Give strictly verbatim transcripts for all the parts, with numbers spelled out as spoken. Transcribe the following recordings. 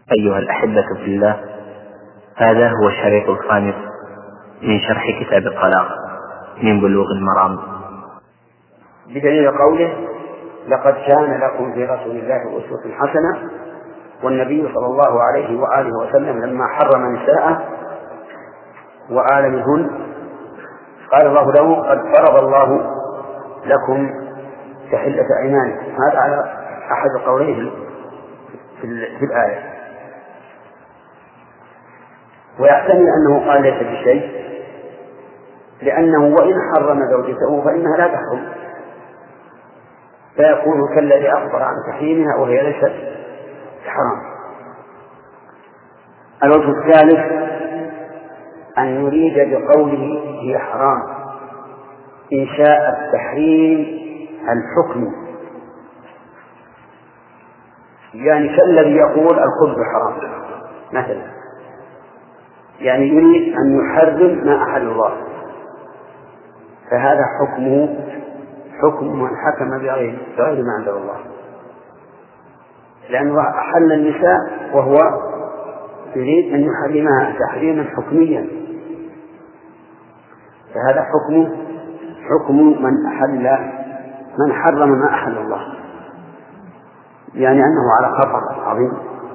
أيها الأحبة في الله، هذا هو الشريط الخامس من شرح كتاب الطلاق من بلوغ المرام، بدليل قوله: لقد كان لكم في رسول الله أسوة حسنة. والنبي صلى الله عليه وآله وسلم لما حرم نساءه وآل منهن قال الله له: قد فرض الله لكم تحلة أيمانكم. هذا على أحد القولين في الآية. ويحتمل أنه قال ليس بشيء، لأنه وإن حرم زوجته فإنها لا تحرم، فيكون كالذي أخبر عن تحريمها وهي ليست حرام. الوجه الثالث أن يريد بقوله هي حرام إنشاء التحريم الحكمي، يعني كالذي يقول الخبز حرام مثلا، يعني يريد أن يحرم ما أحل الله، فهذا حكمه حكم من حكم بغير بغير ما أنزل الله، لأنه أحل النساء وهو يريد أن يحرمها تحريما حكميا، فهذا حكمه حكم من أحل من حرم ما أحل الله، يعني أنه على خطر عظيم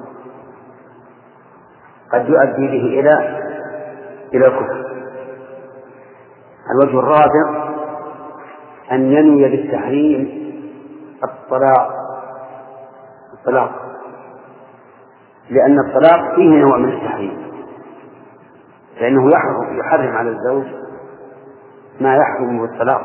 قد يؤدي به إلى إلى الكفر. الوجه الرابع أن ينوي بالتحريم الطلاق الطلاق لأن الطلاق فيه نوع من التحريم، لأنه يحرم يحرم على الزوج ما يحرم بالطلاق،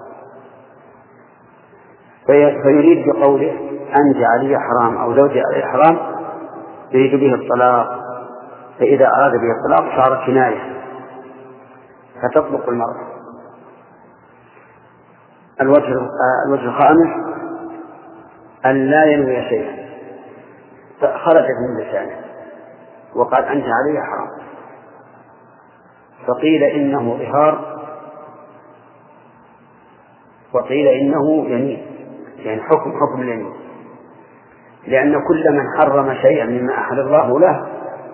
في فيريد بقوله أنت علي حرام أو زوجي علي حرام يريد به الطلاق، فإذا أراد به الطلاق صار كناية فتطلق المرأة. الوجه الوجه الخامس أن لا ينوي شيئا خرجت من لسانه وقال أنت علي حرام، فقيل إنه ظهار وقيل إنه يمين، يعني حكم حكم اليمين، لأن كل من حرم شيئا مما أحل الله له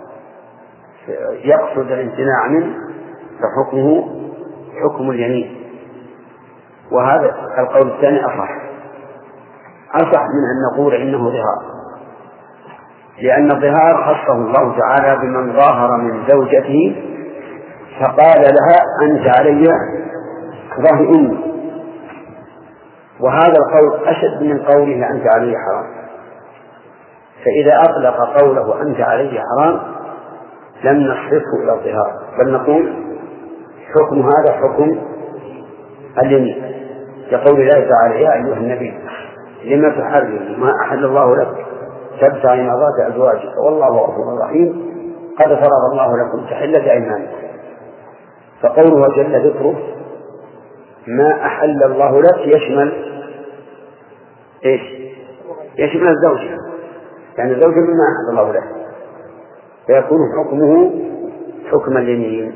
يقصد الامتناع منه فحكمه حكم اليمين. وهذا القول الثاني أصح أصح من أن نقول إنه ظهار، لأن الظهار خصه الله تعالى بمن ظاهر من زوجته فقال لها أنت علي ظاهرني، وهذا القول أشد من قوله أنت علي حرام، فإذا أطلق قوله أنت علي حرام لم نصرفه إلى الظهار، بل نقول حكم هذا حكم اليمين، كقول الله تعالى: يا أيها النبي لما تحرم ما أحل الله لك تبتغي مرضات أزواجك والله غفور رحيم قد فرض الله لكم تحلة أيمانكم. فقوله جل ذكره ما أحل الله لك يشمل إيش؟ يشمل الزوج، يعني الزوج مما أحل الله لك، فيكون حكمه حكم اليمين.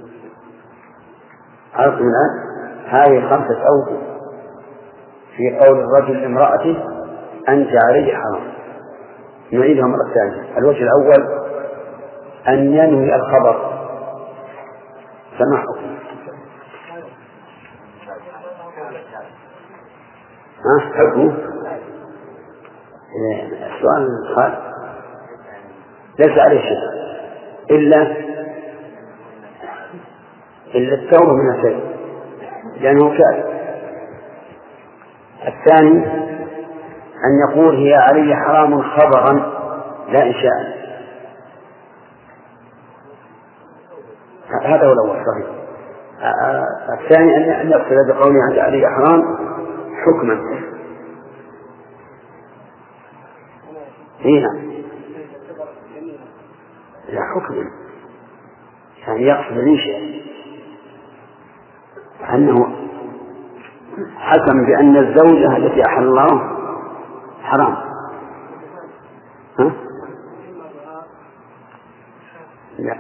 عرفتم الآن؟ هذه خمسة أوجه في قول الرجل لامرأته أنت علي حرام. نعيدها مرة ثانية. الوجه الأول أن ينوي الخبر، فما حكم؟ ها حكمه؟ السؤال خالد ليس عليه شيء إلا إلا التوبة من الشيء لأنه كافر. الثاني أن يقول هي علي حرام خبرا لا إنشاء، هذا هو الأول صحيح. الثاني أن يقصد بقوله أنت علي حرام حكما، هنا لا حكما، يعني يقصد الإنشاء أنه حكم بأن الزوجة التي أحل الله حرام. ها؟ لا،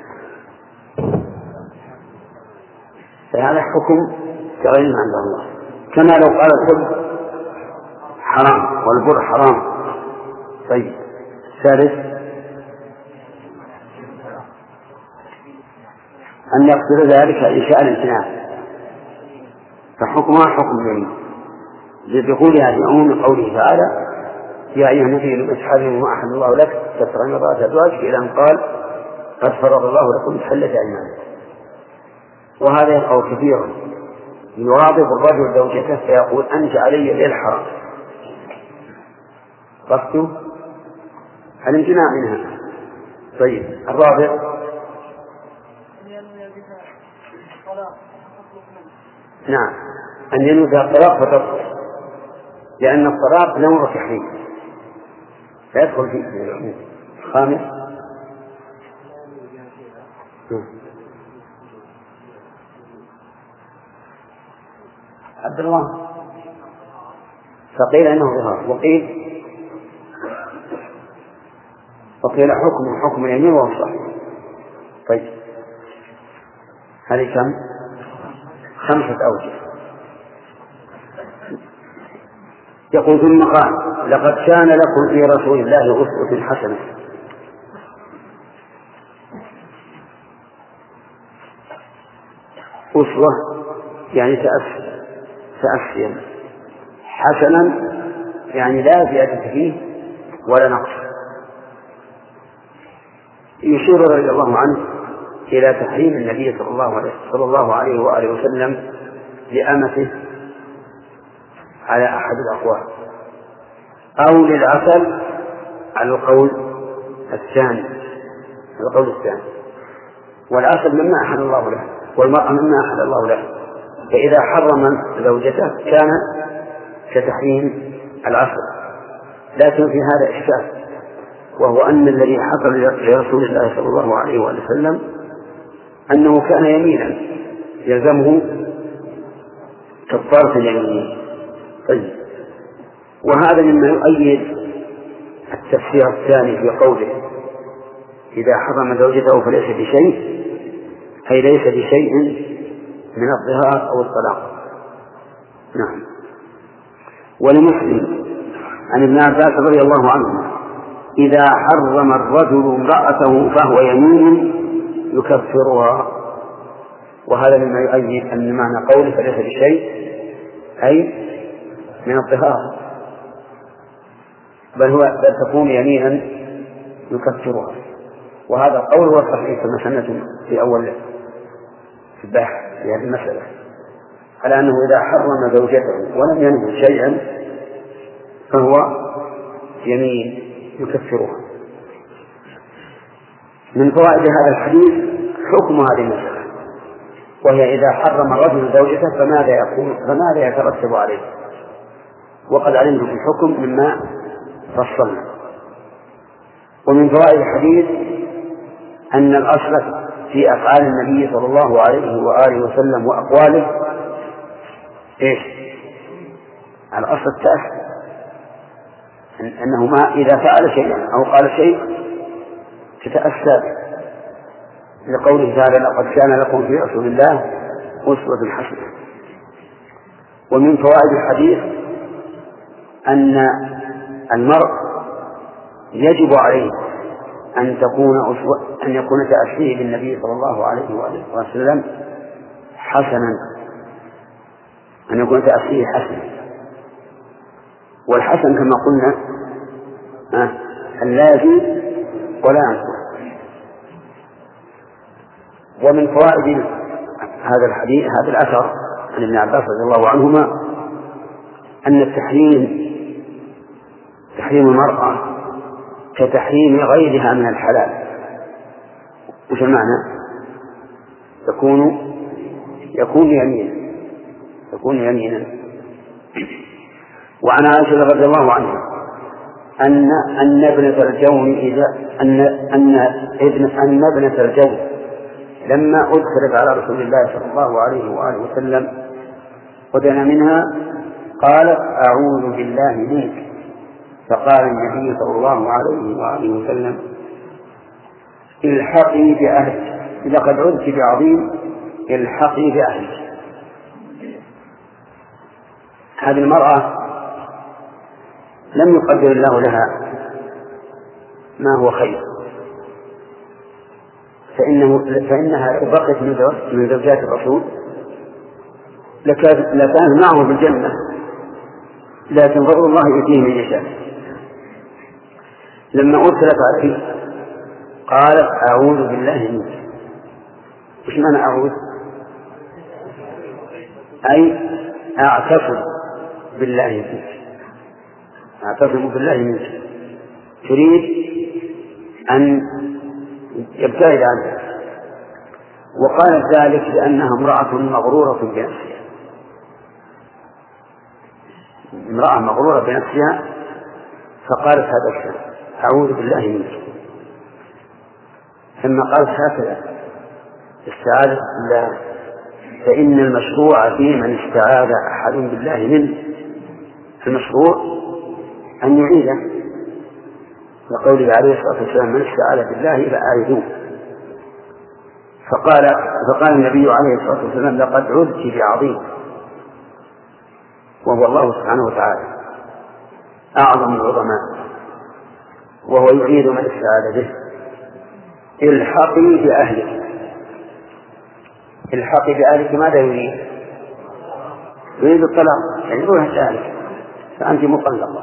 فهذا حكم كغير ما عند الله، كما لو قال الخبز حرام والبر حرام. طيب الثالث أن يقصد ذلك إنشاء الامتناع، فحكمها حكم اليمين لدخولها في عموم قوله تعالى يا أيها النبي لم تحرم ما أحل الله لك تبتغي مرضات أزواجك إلى أن قال قد فرض الله لكم تحلة أيمانكم. وهذا يقع كثيرا، يغاضب الرجل زوجته فيقول أنت علي للحرام، قصده الامتناع منها. طيب الرابع نعم أن ينوي بها الطلاق فتطلق، لأن الطلاق نوع تحريم فيدخل فيه العموم. خامس عبد الله فقيل أنه ظهار، وقيل وقيل حكم حكم اليمين وهو الصحيح. طيب هذه كم؟ خمسة أوجه. يقول ثم قال لقد كان لكم في رسول الله أسوة حسنة. أسوة يعني تأسيا تأسيا، حسنا يعني لا زيادة فيه ولا نقص. يشير رضي الله عنه إلى تحريم النبي صلى الله عليه صلى الله عليه وآله وسلم لأمته على أحد الأقوال، أو للعسل على القول الثاني القول الثاني والعسل مما أحل الله له والمرأة مما أحل الله له، فإذا حرم زوجته كان كتحريم العسل. لكن في هذا إشكال، وهو أن الذي حصل لرسول الله صلى الله عليه وسلم أنه كان يمينا يلزمه كفارة اليمين. طيب وهذا مما يؤيد التفسير الثاني في قوله إذا حرم زوجته فليس بشيء، أي ليس بشيء من الظهار أو الطلاق. نعم. ولمسلم عن ابن عباس رضي الله عنهما إذا حرم الرجل امرأته فهو يمين يكفرها. وهذا مما يؤيد أن معنى قوله فليس بشيء أي من الظهار، بل هو بل تكون يمينا يكفرها. وهذا القول هو الصحيح كما سمعتم في أول في البحث في هذه المسألة، على أنه إذا حرم زوجته ولم ينهي شيئا فهو يمين يكفرها. من فوائد هذا الحديث حكم هذه المسألة، وهي إذا حرم الرجل زوجته فماذا يكون فماذا يترتب عليه، وقد علمتم الحكم مما فصلنا. ومن فوائد الحديث أن الأصل في أفعال النبي صلى الله عليه وآله وسلم وأقواله إيش؟ الأصل التأسي، أنه ما إذا فعل شيئا أو قال شيء تتأسى لقوله تعالى لقد كان لكم في رسول الله أسوة حسنة. ومن فوائد الحديث أن المرء يجب عليه أن تكون أسوة أن يكون تأسيه بالنبي صلى الله عليه وآله وسلم حسنا، أن يكون تأسيه حسنا. والحسن كما قلنا آه اللازم ولا ينقص. ومن فوائد هذا الحديث هذا الأثر عن ابن عباس رضي الله عنهما أن التحريم تحريم المرأة كتحريم غيرها من الحلال. وش المعنى؟ يكون يكون يمينا يكون يمينا. وعن عائشة رضي الله عنها أن أن ابنة الجون إذا أن أن ابن أن ابنة الجون لما أدخلت على رسول الله صلى الله عليه وآله وسلم ودنا منها قالت أعوذ بالله منك، فقال النبي صلى الله عليه وآله وسلم الحقي بأهلك لقد عدت بعظيم الحقي بأهلك. هذه المرأة لم يقدر الله لها ما هو خير، فإنه فإنها لو بقيت من زوجات الرسول لكان لكان معه بالجنة، لكن فضل الله يؤتيه من يشاء. لما أرسلت عليه قالت أعوذ بالله منك. وش معنى أعوذ؟ أي أعتصم بالله منك، أعتصم بالله منك، تريد أن يبتعد عنه. وقالت ذلك لأنها امرأة مغرورة بنفسها، امرأة مغرورة بنفسها، فقالت هذا الشيء أعوذ بالله منك. ثم قالت هكذا استعاذة بالله، فإن المشروع في من استعاذ أحد بالله منه المشروع أن يعيده، وقوله عليه الصلاة والسلام من استعاذ بالله فأعيذوه. فقال فقال النبي عليه الصلاة والسلام لقد عذت بعظيم، وهو الله سبحانه وتعالى أعظم العظماء، وهو يعيد من استعاذ به. الحقي بأهلك. الحقي بأهلك ماذا يريد؟ يريد الطلاق، يعني روح أهلك فأنت مطلقة.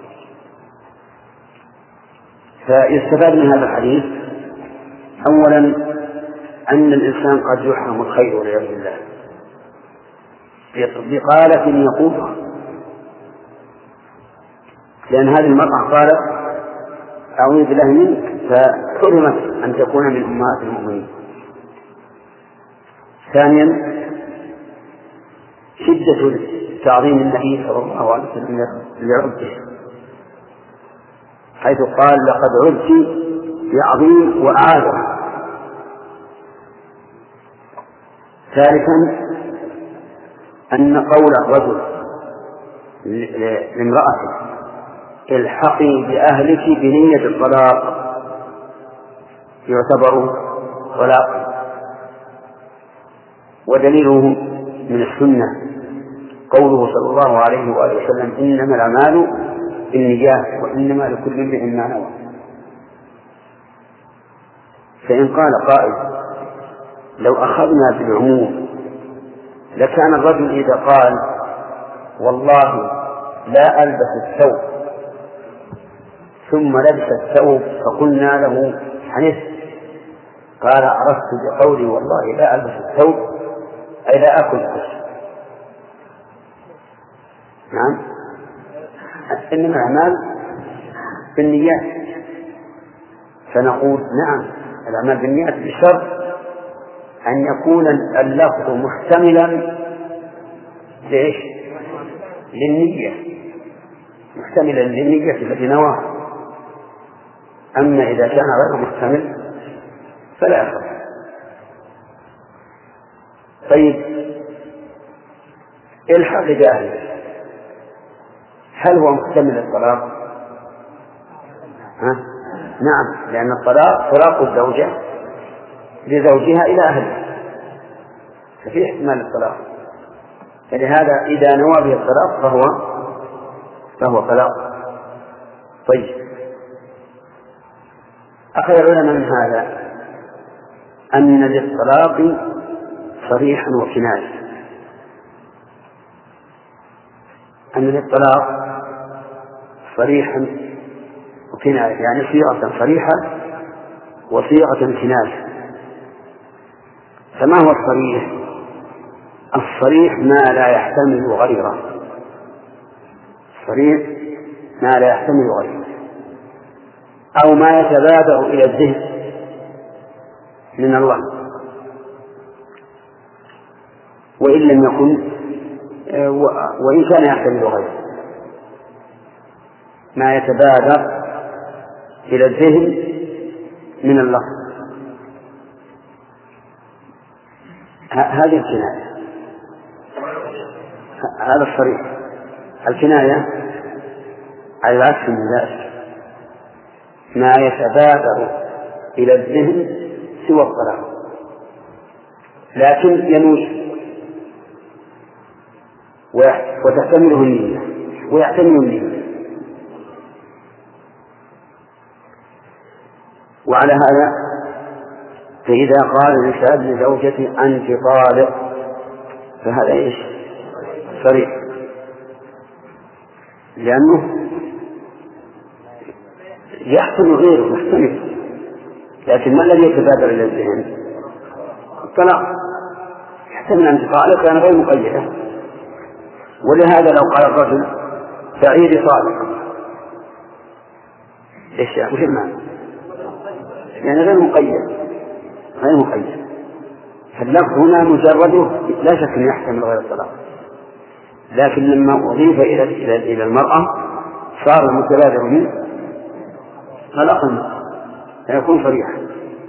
فيستفاد من هذا الحديث أولا أن الإنسان قد يحرم الخير والعياذ بالله بقالة يقولها، لأن هذه المرأة قالت أعوذ بالله منك، فحرمت أن تكون من أمهات المؤمنين. ثانيا شدة تعظيم النبي صلى الله عليه وسلم لعبده، حيث قال لقد عبت بعظيم وأعظم. ثالثا أن قول الرجل لامرأته الحقي بأهلك بنية الطلاق يعتبر طلاق، ودليله من السنة قوله صلى الله عليه وآله وسلم إنما الأعمال بالنيات وإنما لكل امرئ ما نوى. فإن قال قائل لو أخذنا بالعموم لكان الرجل إذا قال والله لا ألبس الثوب ثم لبس الثوب فقلنا له حنث، قال عرفت بقولي والله لا ألبس الثوب أي لا أكل الكسر. نعم، إنما الأعمال بالنيات، فنقول نعم الأعمال بالنيات بشرط أن يكون اللفظ محتملا لإيش؟ للنية، محتملا للنية التي نواها. أما إذا كان غير محتمل فلا أخذ. طيب الحق بأهله هل هو محتمل الطلاق؟ ها؟ نعم، لأن الطلاق طلاق الزوجة لزوجها إلى أهله، ففي احتمال الطلاق، فلهذا إذا نوى به الطلاق فهو فهو طلاق. طيب أخذ العلماء من هذا أن للطلاق صريحا وكناية، أن للطلاق صريحا وكناية، يعني صيغة صريحة وصيغة كناية. فما هو الصريح؟ الصريح ما لا يحتمل غيره، الصريح ما لا يحتمل غيره، أو ما يتبادر إلى الذهن من الله، وإن لم يكن وإن كان يحتمل غيره، ما يتبادر إلى الذهن من الله. هذه الكناية، هذا الصريح. الكناية على العكس من ذلك ما يتبادر إلى الذهن سوى الطلاق، لكن ينوي وتحتمله النية ويحتمل النية. وعلى هذا فإذا قال الإنسان لزوجته أنت طالق فهذا إيش؟ صريح، لأنه يحتمل غيره محتمل، لكن ما الذي يتبادر إلى الذهن؟ الطلاق. يحتمل أن طالق كان غير مقيدة، ولهذا لو قال الرجل بعيري طالق ايش يعني؟ وش المعنى؟ يعني غير مقيد، غير مقيد. فاللفظ هنا مجرده لا شك أن يحتمل غير الطلاق، لكن لما أضيف إلى إلى إلى المرأة صار المتبادر منه طلاق المرأة فيكون صريحا.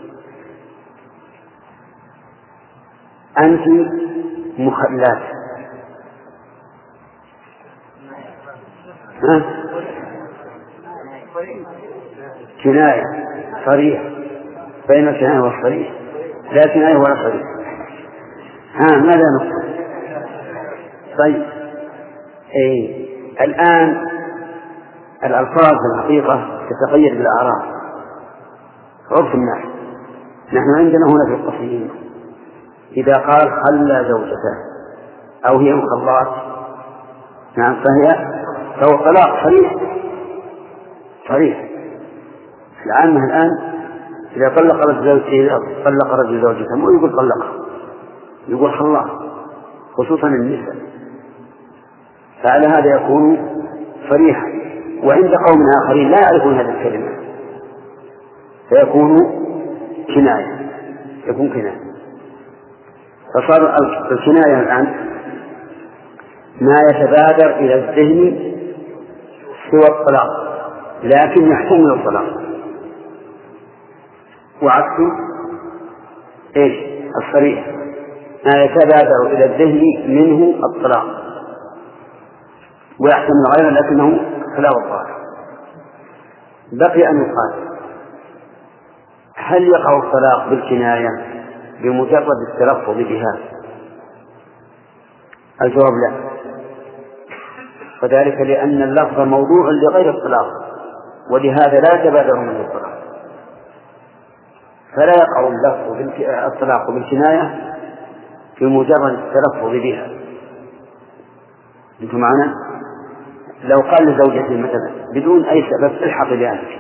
أنت مخلات كناية صريح، بين الكناية والصريح لا كناية ولا صريح. ها ماذا نقول؟ طيب إيه الآن الألفاظ في الحقيقة تتغير بالأعراف عرف الناس. نحن عندنا هنا في القصيم إذا قال خلى زوجته أو هي مخلات نعم فهي فهو طلاق صريح صريح. العامة الآن إذا طلق رجل طلق رجل زوجته مو يقول طلقها، يقول خلاها، خصوصا النساء، فعلى هذا يكون صريحا. وعند قوم آخرين لا يعرفون هذه الكلمة فيكون كناية، يكون كناية. فصار الكناية الآن ما يتبادر إلى الذهن سوى الطلاق لكن يحتمل الطلاق، وعكسه إيش؟ الصريح ما يتبادر إلى الذهن منه الطلاق ويحتمل غيره لكنه خلاف الظاهر. بقي أن يقال هل يقع الطلاق بالكناية بمجرد التلفظ بها؟ الجواب لا، وذلك لأن اللفظ موضوع لغير الطلاق ولهذا لا يتبادر منه الطلاق، فلا يقع اللفظ الطلاق بالكناية بمجرد التلفظ بها. انتم معنا؟ لو قال لزوجته مثلا بدون أي سبب الحق بأهلك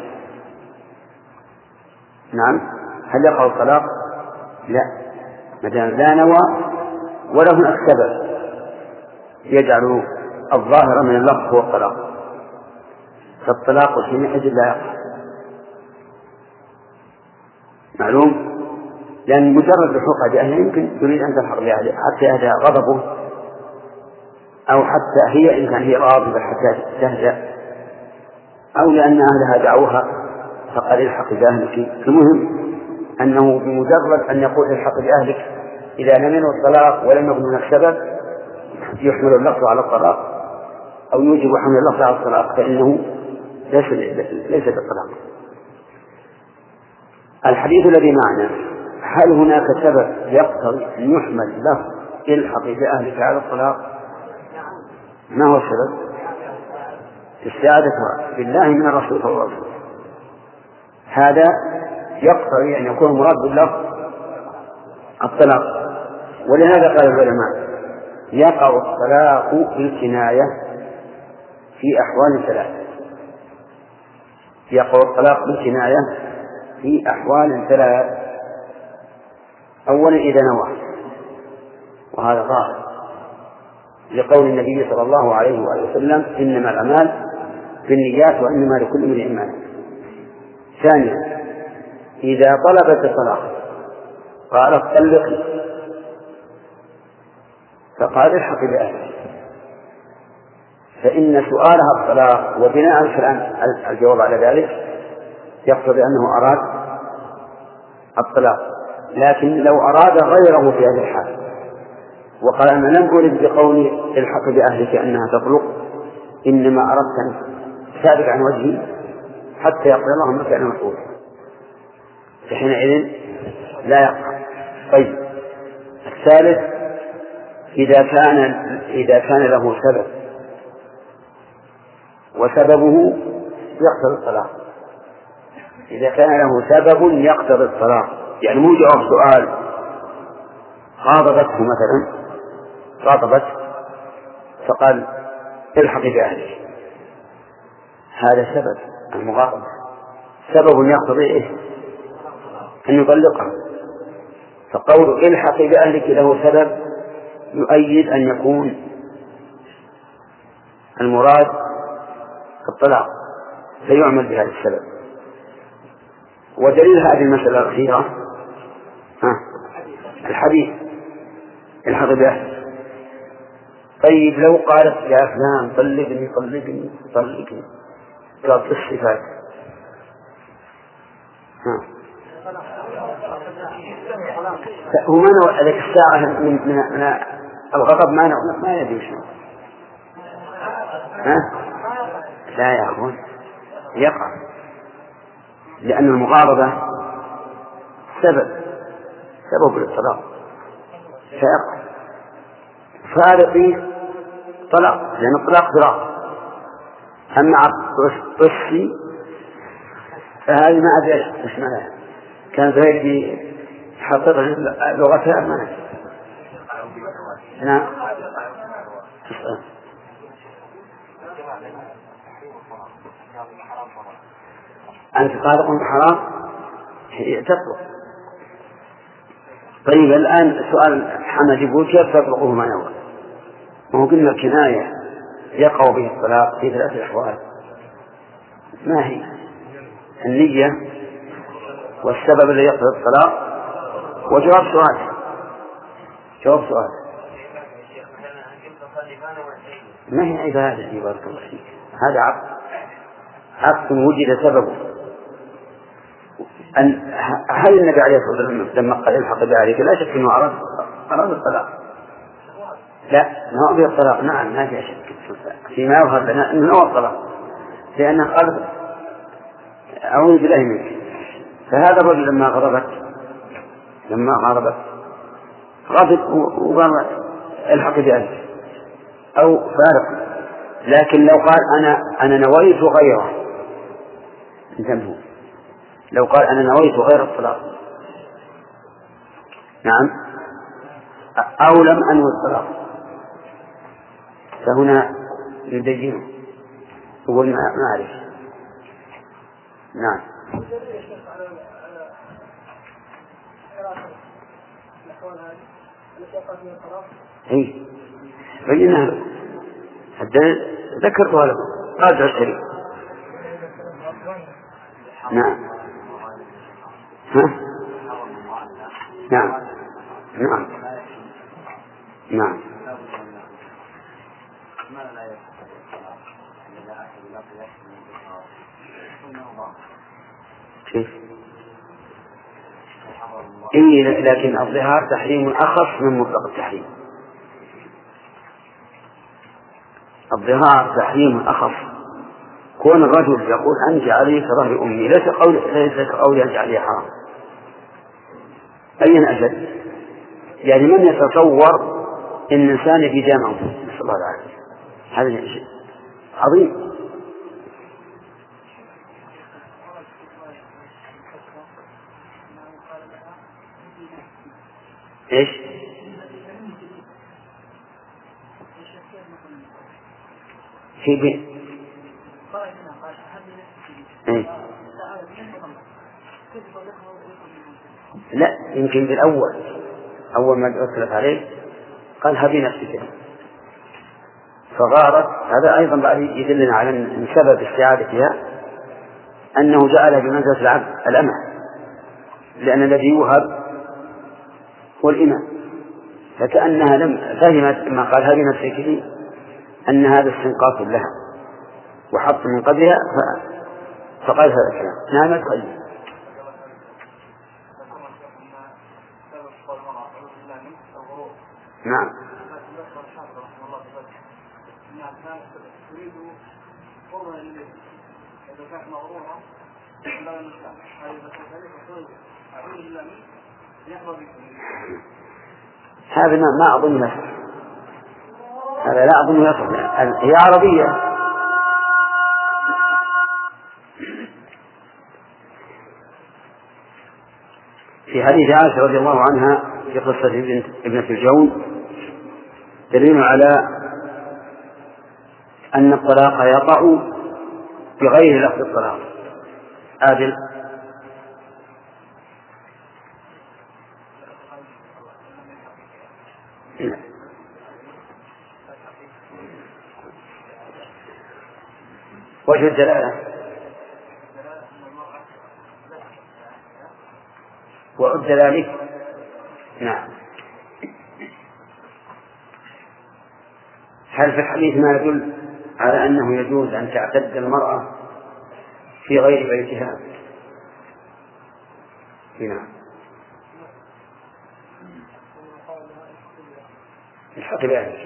نعم هل يقع الطلاق؟ لا، مثلا لا نوى ولا هناك سبب يجعل الظاهر من اللفظ هو الطلاق، فالطلاق حينئذ لا يقع معلوم، لأن مجرد الحق بأهله يمكن تريد أن تلحق بأهله حتى يهدأ غضبه أو حتى هي إن كان هي غاضبة حتى تهدأ أو لأن أهلها دعوها فقد الحق بأهلك. المهم أنه بمجرد أن يقول الحق بأهلك إذا لم ينوي الطلاق ولم يكن هناك سبب يحمل اللفظ على الطلاق أو يوجب حمل اللفظ على الطلاق فإنه ليس ليس بالطلاق. الحديث الذي معنا هل هناك سبب يقتضي أن يحمل لفظ الحق بأهلك على الطلاق؟ ما هو السبب؟ استعاذة بالله من الرسول صلى الله عليه وسلم. هذا يقتضي أن يكون مراد باللفظ الطلاق، ولهذا قال العلماء يقع الطلاق بالكناية في أحوال ثلاث. يقع الطلاق بالكناية في أحوال ثلاث. أولا إذا نوى، وهذا ظاهر لقول النبي صلى الله عليه وآله وسلم إنما الأعمال بالنيات وإنما لكل امرئ ما نوى. ثانيا إذا طلبت الطلاق قالت طلقي فقال الحق بأهلك، فإن سؤالها الطلاق وبناء الكلام الجواب على ذلك يقتضي أنه أراد الطلاق، لكن لو أراد غيره في هذه الحال وقال أنا لم أرد بقولي الحق بأهلك أنها تطلق إنما أردت أن تابع عن وجهي حتى يقضي الله ما كان مفعولا فحينئذ لا يقع. طيب الثالث إذا كان إذا كان له سبب وسببه يقتضي الطلاق، إذا كان له سبب يقتضي الطلاق يعني مو جواب سؤال. خاطبته مثلا، خاطبت فقال الحقي بأهلك، هذا سبب المخاطبة، سبب يقتضي إيه؟ أن يطلقها. فقول الحقي بأهلك له سبب يؤيد أن يكون المراد الطلاق، فيعمل بهذا السبب. ودليل هذه المسألة الأخيرة ها الحديث الحقي بأهلك. طيب لو قالت يا فلان طلقني طلقني طلقني قال في الصفات ها هو ما نوع ذلك الساعة من, من, من الغضب ما نوع ما يدري شو ها لا يا أخوان يقع، لأن المغاضبة سبب سبب للطلاق فيقع. فارقي طلاق لأن الطلاق فراق. أما الطفي فهذه ما أدري إيش معناها، كان زيد حقيقة لغتها ما نعم. أنت طالق حرام تطلق. طيب الآن سؤال حمد يقول كيف تطلقه ما نوى؟ وهو قلنا كناية يقع به الطلاق في ثلاثة أحوال، ما هي؟ النية والسبب الذي يقتضي الطلاق وجواب سؤال. جواب سؤال ما هي عبادة بارك الله فيك، هذا عقد عقد وجد سببه. أن هل النبي عليه الصلاة والسلام لما قال الحق بأهلك لا شك أنه أراد أراد الطلاق؟ لا، ما هو الطلاق نعم ما في شك فيما يظهر لنا أنه هو الطلاق، لأنه قال أعوذ بالله منك. فهذا الرجل لما غضبت لما غضبت غضب وقال الحق بأهلك أو فارق. لكن لو قال أنا أنا نويت غيره انتبهوا، لو قال أنا نويت غير الطلاق نعم أو لم أنوي الطلاق فهنا يدينه يقول ما أعرف. نعم اي بينها الدليل ذكرتها لكم راجع الشريف. نعم ها نعم نعم نعم كيف؟ إيه لكن الظهار تحريم أخف من مطلق التحريم. الظهار تحريم أخف. كون الرجل يقول أنت علي كظهر أمي ليس قول ليس قولي أنت علي حرام. أين أجل؟ يعني من يتصور إن إنسان في جامعة نسأل الله العافية، هذا شيء عظيم. إيش؟ في بيت إيه؟ لا يمكن بالأول أول ما أرسلت عليه قال هبي نفسك فغارت. هذا أيضا بعد يدلنا على أن سبب استعادتها أنه جعل بمنزلة العبد الأمة، لأن الذي يوهب هو الإمام، فكأنها لم فهمت ما قال هذه نفسك لي أن هذا استنقاص لها وحط من قبلها فقال هذا الكلام. نعم تقل نعم هذا ما أظن يصح، هذا لا أظن يصح، هي عربية. في حديث عائشة رضي الله عنها في قصة ابنة الجون دليل على أن الطلاق يقع بغير لفظ الطلاق. عادل. وجه الدلالة وعد ذلك. نعم. هل في الحديث ما يدل على أنه يجوز أن تعتد المرأة في غير بيتها؟ نعم. الحق بذلك.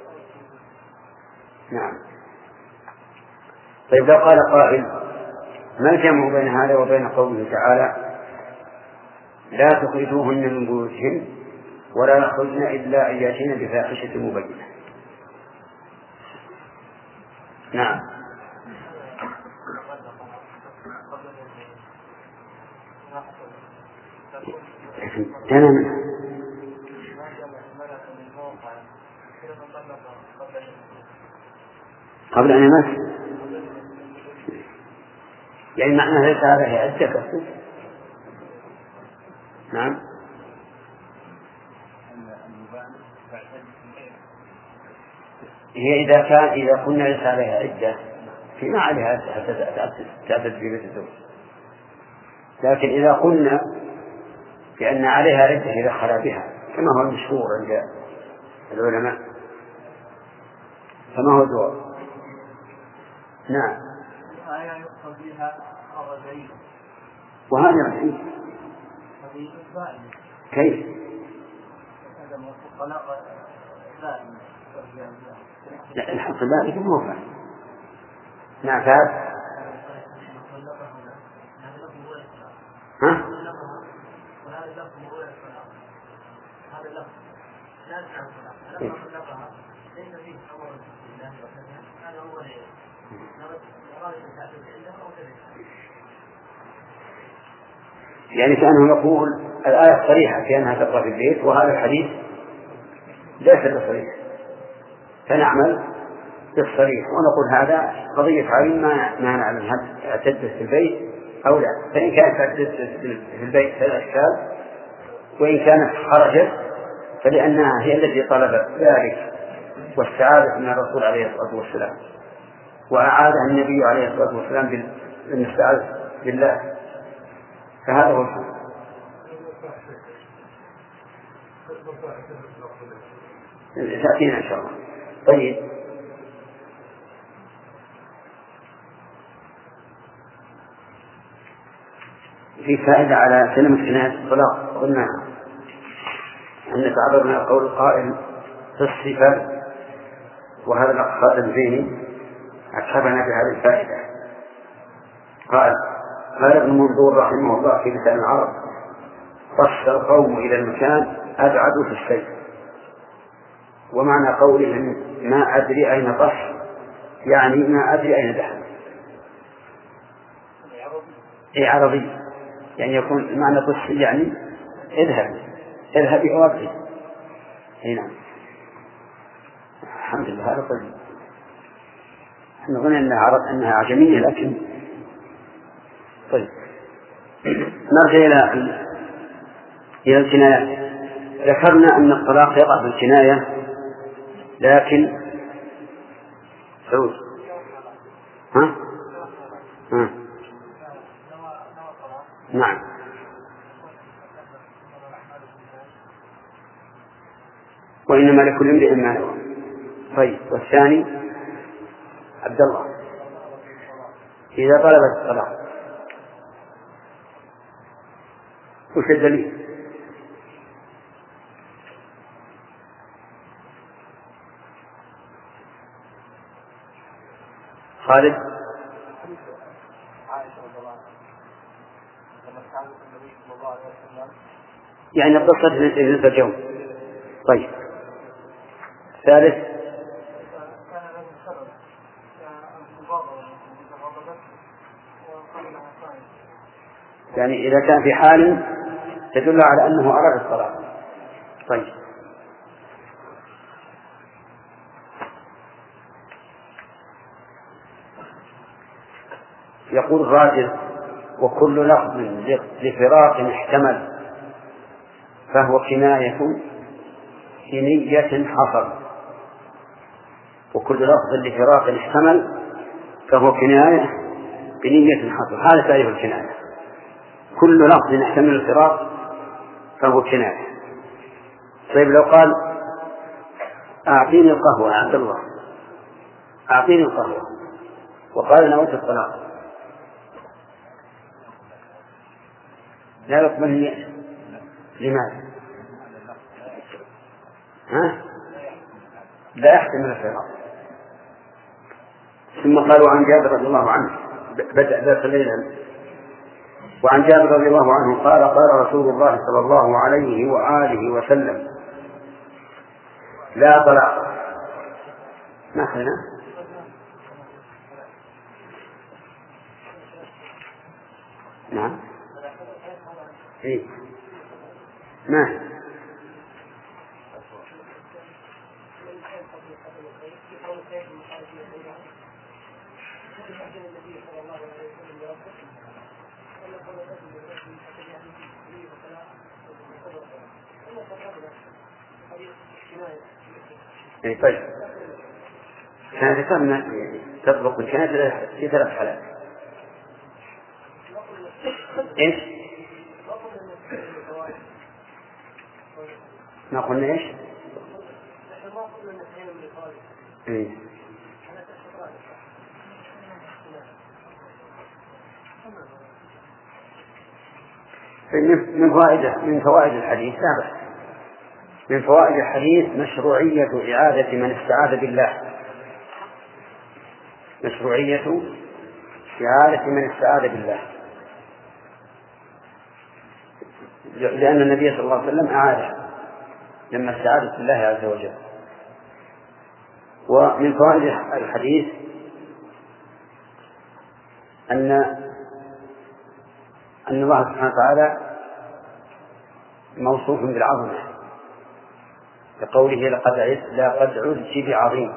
نعم. طيب لو قال قائل ما الجمع بين هذا وبين قوله تعالى لا تخرجوهن من بيوتهن ولا يخرجن إلا أن يأتين بفاحشة مبينة؟ نعم. أنا منها قبل أن يمس، يعني معنى ليس هذا هي عدة. نعم. هي إذا كان إذا كنا ليس عليها عدة فيما عليها تعتد في بيت الزوج، لكن إذا قلنا بأن عليها عدة إذا خلا بها كما هو المشهور عند العلماء فما هو الجواب؟ نعم. الآية يقصد بها الرجعية وهذا رجعية كيف؟ لا الحق ذلك مو فاهم. نعم فهذا ها؟ يعني كأنه يقول الآية صريحة في أنها تقرأ في البيت وهذا الحديث ليس بصريح، فنعمل بالصريح ونقول هذا قضية عين ما ما نعلم هل اعتدت في البيت أو لا، فإن كانت اعتدت في البيت فلا إشكال، وإن كانت خرجت فلأنها هي التي طلبت ذلك واستعاذت من الرسول عليه الصلاة والسلام وأعادها النبي عليه الصلاة والسلام بالنستعاذ بالله، فهذا هو الحق. تأتينا إن شاء الله. طيب في فائدة على كلمة كناية الطلاق. قلنا أن تعبر من القول القائل في الصفة، وهذا الأقصاد الزيني أكتبنا بهذه الفائدة. قال قال ابن منظور رحمه الله في لسان العرب طش القوم إلى المكان أبعد في السيف، ومعنى قولهم ما أدري أين طش يعني ما أدري أين ذهب. أي عربي يعني يكون معنى طش يعني اذهب اذهب أوابي. هنا الحمد لله هذا طيب. نظن أنها عرب أنها عجمية لكن طيب. نرجع إلى إلى الكناية. ذكرنا أن الطلاق يقع بالكناية لكن سعود ها؟ ها؟ نعم. وإنما لكل امرئ ما نوى. طيب والثاني عبد الله إذا طلبت الطلاق وش الدليل؟ خالد. يعني قصة ابن الجون. طيب ثالث يعني إذا كان في حال تدل على أنه أراد الطلاق. طيب يقول الراجل: وكل لفظ لفراق احتمل فهو كناية بنية حصل. وكل لفظ لفراق احتمل فهو كناية بنية حصل. هذا تعريف الكناية: كل لفظ يحتمل الفراق فهو كناية. طيب لو قال: أعطيني القهوة يا عبد الله، أعطيني القهوة، وقال: نويت الطلاق، لا يقبل النية. لماذا؟ ها؟ لا يحتمل الفراق. ثم قالوا عن جابر رضي الله عنه، بدأ ذات الليلة: وعن جابر رضي الله عنه قال: قال رسول الله صلى الله عليه وآله وسلم: لا طلاق. ما خلنا نعم إيه؟ ما إيه؟ طيب كان ذكرنا تطلق الكناية في ثلاث حالات. إيش؟ ما قلنا إيش؟ إيه؟ من فوائد من فوائد الحديث لا بأس. من فوائد الحديث مشروعية إعادة من استعاذ بالله، مشروعية إعادة من استعاذ بالله، لأن النبي صلى الله عليه وسلم أعاد لما استعاذ بالله عز وجل. ومن فوائد الحديث أن أن الله سبحانه وتعالى موصوف بالعظمة، لقوله: لقد لقد عزت بعظيم.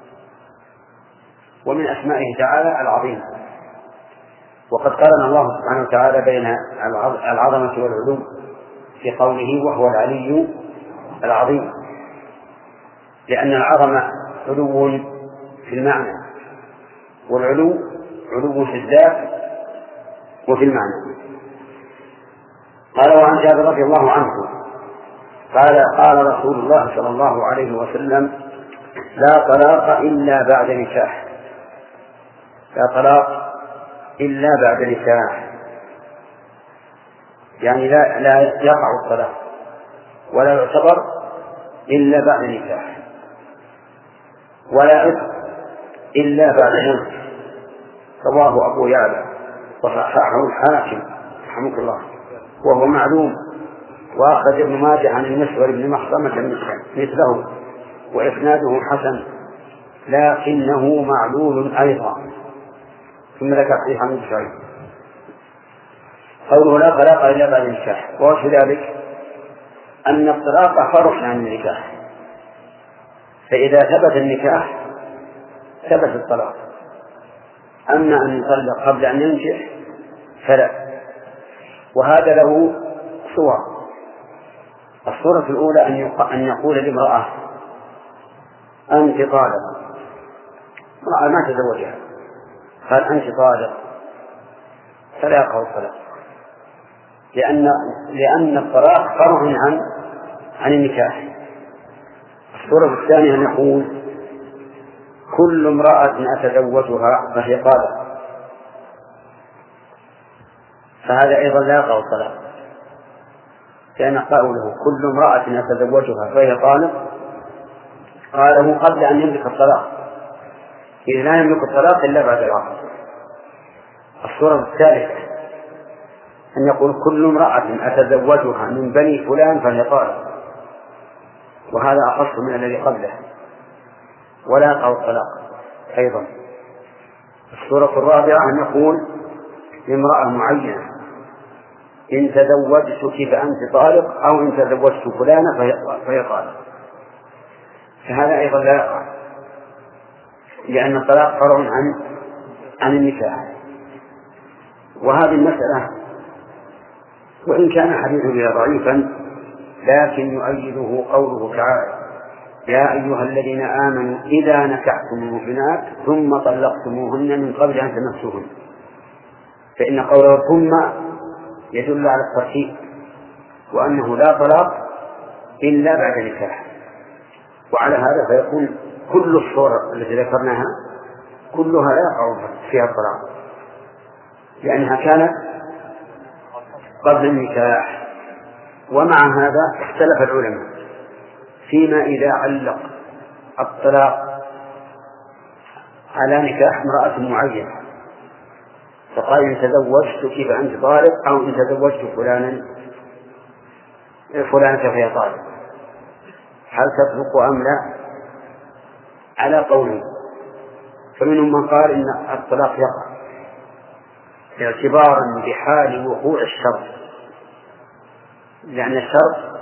ومن أسمائه تعالى العظيم. وقد قارن الله سبحانه وتعالى بين العظمة والعلو في قوله: وهو العلي العظيم، لأن العظمة علو في المعنى، والعلو علو في الذات وفي المعنى. قال: وعن جابر رضي الله عنه قال: قال رسول الله صلى الله عليه وسلم: لا طلاق إلا بعد نكاح. لا طلاق إلا بعد نكاح، يعني لا لا يقع الطلاق ولا يعتبر إلا بعد نكاح، ولا عتق إلا بعد موت. رواه أبو يعلى وصححه الحاكم رحمه الله، وهو معلوم. وأخرج ابن ماجه عن المسور بن مخرمة مثله وإسناده حسن، لكنه معلول أيضا. ثم ذكر حديث عن البخاري قوله: لا طلاق إلا بعد النكاح. ووجه ذلك أن الطلاق فرع عن النكاح، فإذا ثبت النكاح ثبت الطلاق. أما أن يطلق قبل أن ينجح فلا. وهذا له صور. الصورة الأولى أن يقول لامرأة: أنت طالق، امرأة ما تزوجها، قال: أنت طالق، فلا يقع الطلاق، لأن لأن الطلاق فرع عن عن النكاح. الصورة الثانية أن يقول: كل امرأة أتزوجها فهي طالق، فهذا أيضا لا يقع الطلاق، كان قوله كل امرأة أتزوجها فهي طالق قاله قبل أن يملك الطلاق، إذ لا يملك الطلاق إلا بعد العقد. الصورة الثالثة أن يقول كل امرأة أتزوجها من بني فلان فهي طالق، وهذا أخص من الذي قبله، ولا يقع الطلاق أيضا. الصورة الرابعة أن يقول لامرأة معينة إن تزوجتك فأنت طالق، أو إن تزوجت فلانة فهي طالق. فهذا أيضا لا يقع، لأن الطلاق فرع عن عن النكاح. وهذه المسألة وإن كان حديثه ضعيفا لكن يؤيده قوله تعالى: يا أيها الذين آمنوا إذا نكحتم المؤمنات ثم طلقتموهن من قبل أن تمسوهن. فإن قوله ثم يدل على الترتيب، وأنه لا طلاق إلا بعد نكاح. وعلى هذا فيكون كل الصور التي ذكرناها كلها لا يقع فيها الطلاق، لأنها كانت قبل النكاح. ومع هذا اختلف العلماء فيما إذا علق الطلاق على نكاح امرأة معينة، فقال: إن تزوجتك فأنت طالق، أو إن تزوجت فلانا فلانة فهي طالق، هل تطلق أم لا؟ على قوله. فمنهم من قال إن الطلاق يقع اعتبارا بحال وقوع الشرط، لأن الشرط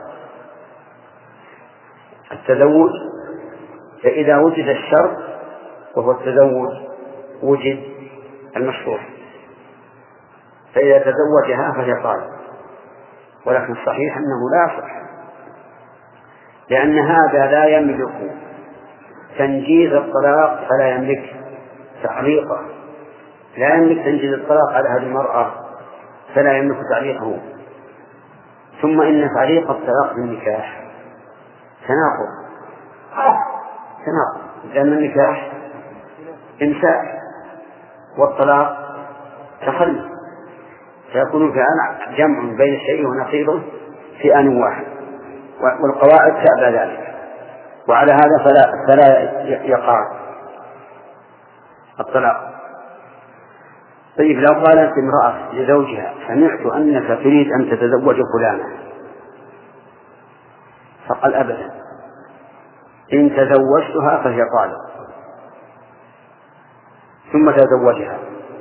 التزوج، فإذا وجد الشرط وهو التزوج وجد المشروط، فإذا تزوجها فهي طالق. ولكن الصحيح أنه لا يصح، لأن هذا لا يملك تنجيز الطلاق فلا يملك تعليقه، لا يملك تنجيز الطلاق على هذه المرأة فلا يملك تعليقه. ثم إن تعليق الطلاق بالنكاح تناقض تناقض لأن النكاح إمساك والطلاق تخلي، فيكون في جمع بين الشيء ونقيضه في آن واحد، والقواعد تأبى ذلك. وعلى هذا فلا, فلا يقع الطلاق. طيب، لو قالت امرأة لزوجها: سمعت أنك تريد أن تتزوج فلانا، فقال: أبدا، إن تزوجتها فهي طالق، ثم تزوجها،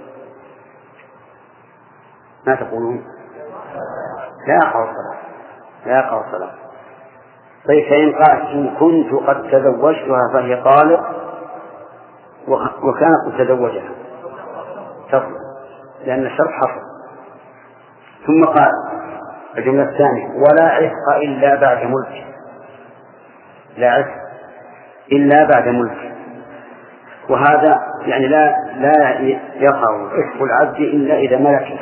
ما تقولون؟ لا يقع الطلاق، لا يقع الطلاق. طيب، فإن قال: إن كنت قد تزوجتها فهي طالق، وكان قد تزوجها، تطلق، لأن الشرط حصل. ثم قال الجملة الثانية: ولا عتق إلا بعد ملك، لا عتق إلا بعد ملك. وهذا يعني لا لا يقع عتق العبد إلا إذا ملكه.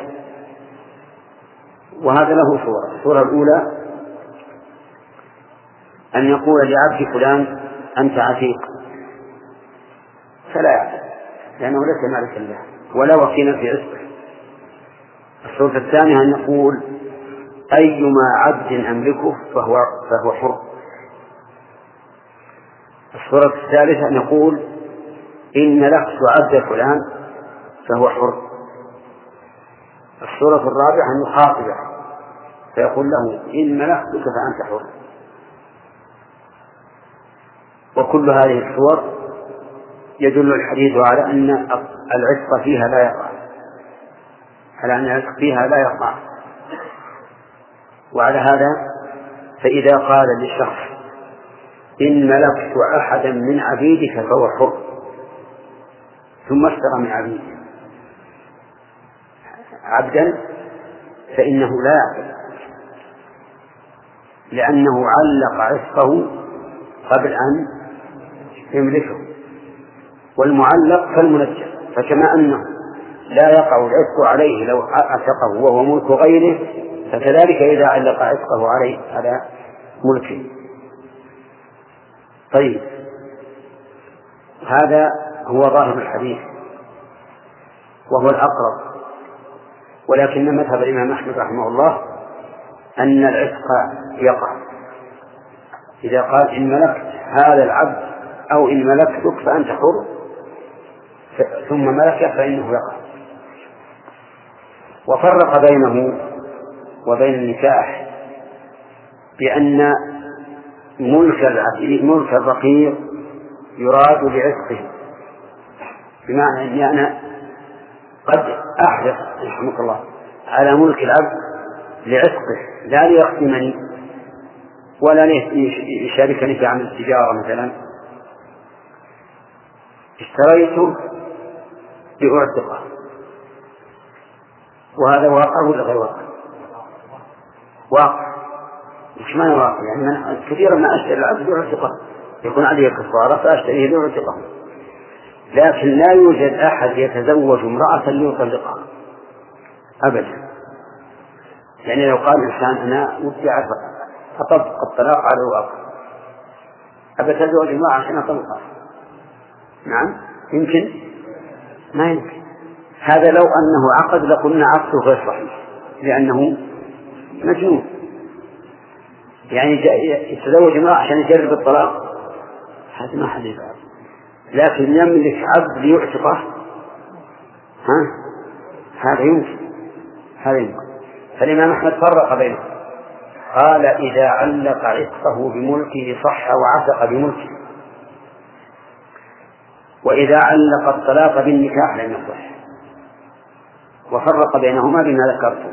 وهذا له صورة. الصورة الأولى أن يقول لعبد فلان: أنت عتيق، فلا يعتق لأنه ليس مالكا له ولا وكيلا في عتقه. الصورة الثانية أن يقول: أيما عبد أملكه فهو, فهو حر. الصورة الثالثة أن يقول: إن ملكت عبد فلان فهو حر. الصورة الرابعة أن يخاطبه فيقول له: إن ملكتك فأنت حر. وكل هذه الصور يدل الحديث على أن العتق فيها لا يقع، على أن العتق فيها لا يقع. وعلى هذا فإذا قال للشخص: إن ملكت أحدا من عبيدك فهو حر، ثم اشترى من عبيده عبدا، فإنه لا يعتق، لأنه علق عتقه قبل أن يملكه. والمعلق كالمنجم، فكما أنه لا يقع العتق عليه لو عتقه وهو ملك غيره، فكذلك إذا علق عتقه عليه على ملكه. طيب، هذا هو ظاهر الحديث وهو الأقرب. ولكن مذهب الإمام أحمد رحمه الله أن العتق يقع إذا قال: إن ملكت هذا العبد أو إن ملكتك فأنت حر، ثم ملكه فإنه يقع. وفرق بينه وبين النكاح بأن ملك العبد ملك الرقيق يراد بعتقه، بمعنى أن أنا قد أحرص رحمك الله على ملك العبد لعتقه لا ليخدمني ولا يشاركني في عمل التجارة مثلا، اشتريته لأعتقه، وهذا واقع ولا غير واقع؟ واقع. مش معنى واقع يعني من كثيرا ما أشتري العبد لأعتقه يكون عليه كفارة فأشتريه لأعتقه، لكن لا يوجد أحد يتزوج امرأة ليطلقها أبدا. يعني لو قال الإنسان أنا ودي أطبق الطلاق على الواقع أبتزوج امرأة عشان أطلقها، نعم يمكن؟ ما يمكن. هذا لو أنه عقد لقلنا عقده غير صحيح لأنه مجنون، يعني يتزوج امرأة عشان يجرب الطلاق، هذا ما حد يفعل. لكن يملك عبد ليعتقه، ها هذا يمكن، هذا يمكن. فالإمام أحمد فرق بينه، قال إذا علق عتقه بملكه صح وعتق بملكه، وإذا علق الطلاق بالنكاح لم يصح. وفرق بينهما بما ذكرت،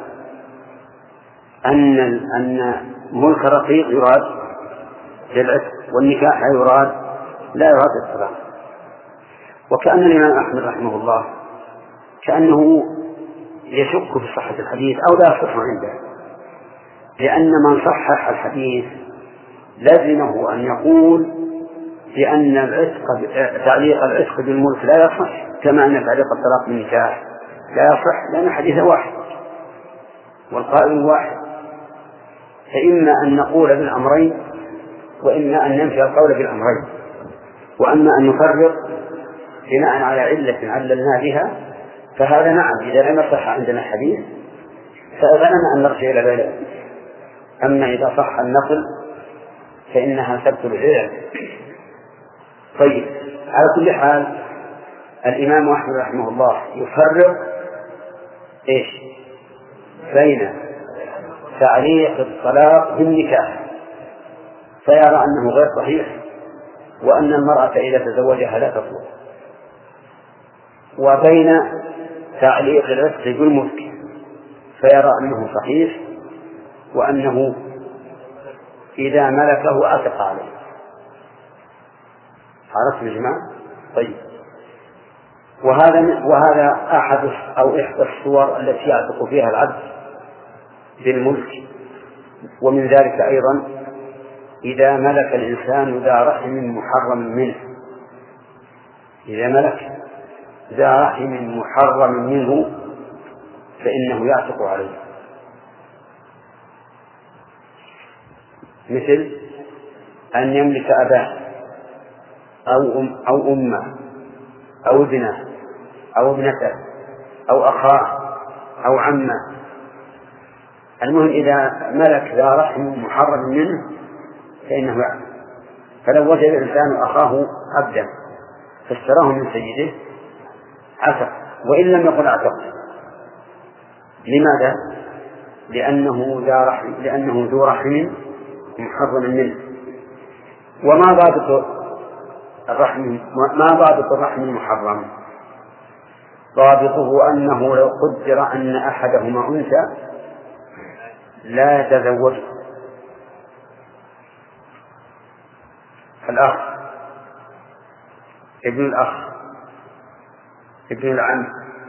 أن أن ملك رقيق يراد للعتق والنكاح يراد لا يراد الطلاق. وكأن الإمام أحمد رحمه الله كأنه يشك في صحة الحديث أو لا يصح عنده، لأن من صحح الحديث لازمه أن يقول بأن العتق تعليق العتق بالملك لا يصح، كما أن تعليق الطلاق بالنكاح لا يصح، لأن الحديث واحد والقائل واحد. فإما أن نقول بالأمرين وإما أن ننفي القول بالأمرين، وأما أن نفرق بناء على علة عللنا بها فهذا نعم إذا لم يصح عندنا الحديث فأذننا أن نرجع إلى ذلك. أما إذا صح النقل فإنها تبطل العلم. طيب، على كل حال الإمام أحمد رحمه الله يفرق إيش بين تعليق الطلاق بالنكاح فيرى أنه غير صحيح، وأن المرأة إذا تزوجها لا تطلق، وبين تعليق العتق بالملك فيرى أنه صحيح، وأنه إذا ملكه عتق عليه. عرفت يا جماعة؟ طيب، وهذا وهذا أحد أو إحدى الصور التي يعتق فيها العبد بالملك. ومن ذلك أيضا إذا ملك الإنسان ذا رحم محرم منه، إذا ملك ذا رحم محرم منه فإنه يعتق عليه، مثل أن يملك أباه أو أم أو أمه أو ابنه أو ابنته أو أخاه أو عمه. المهم إذا ملك ذا رحم محرم منه فإنه يعتق. فلو وجد الإنسان أخاه عبدا فاشتراه من سيده عتق، وإن لم يقل اعتق. لماذا؟ لأنه ذا رحم لأنه ذو رحم محرم منه. وما ضابط الرحم ما ضابط الرحم المحرم؟ ضابطه أنه لو قدر أن أحدهما أنثى لا يتزوج. الأخ، ابن الأخ، ابن العم،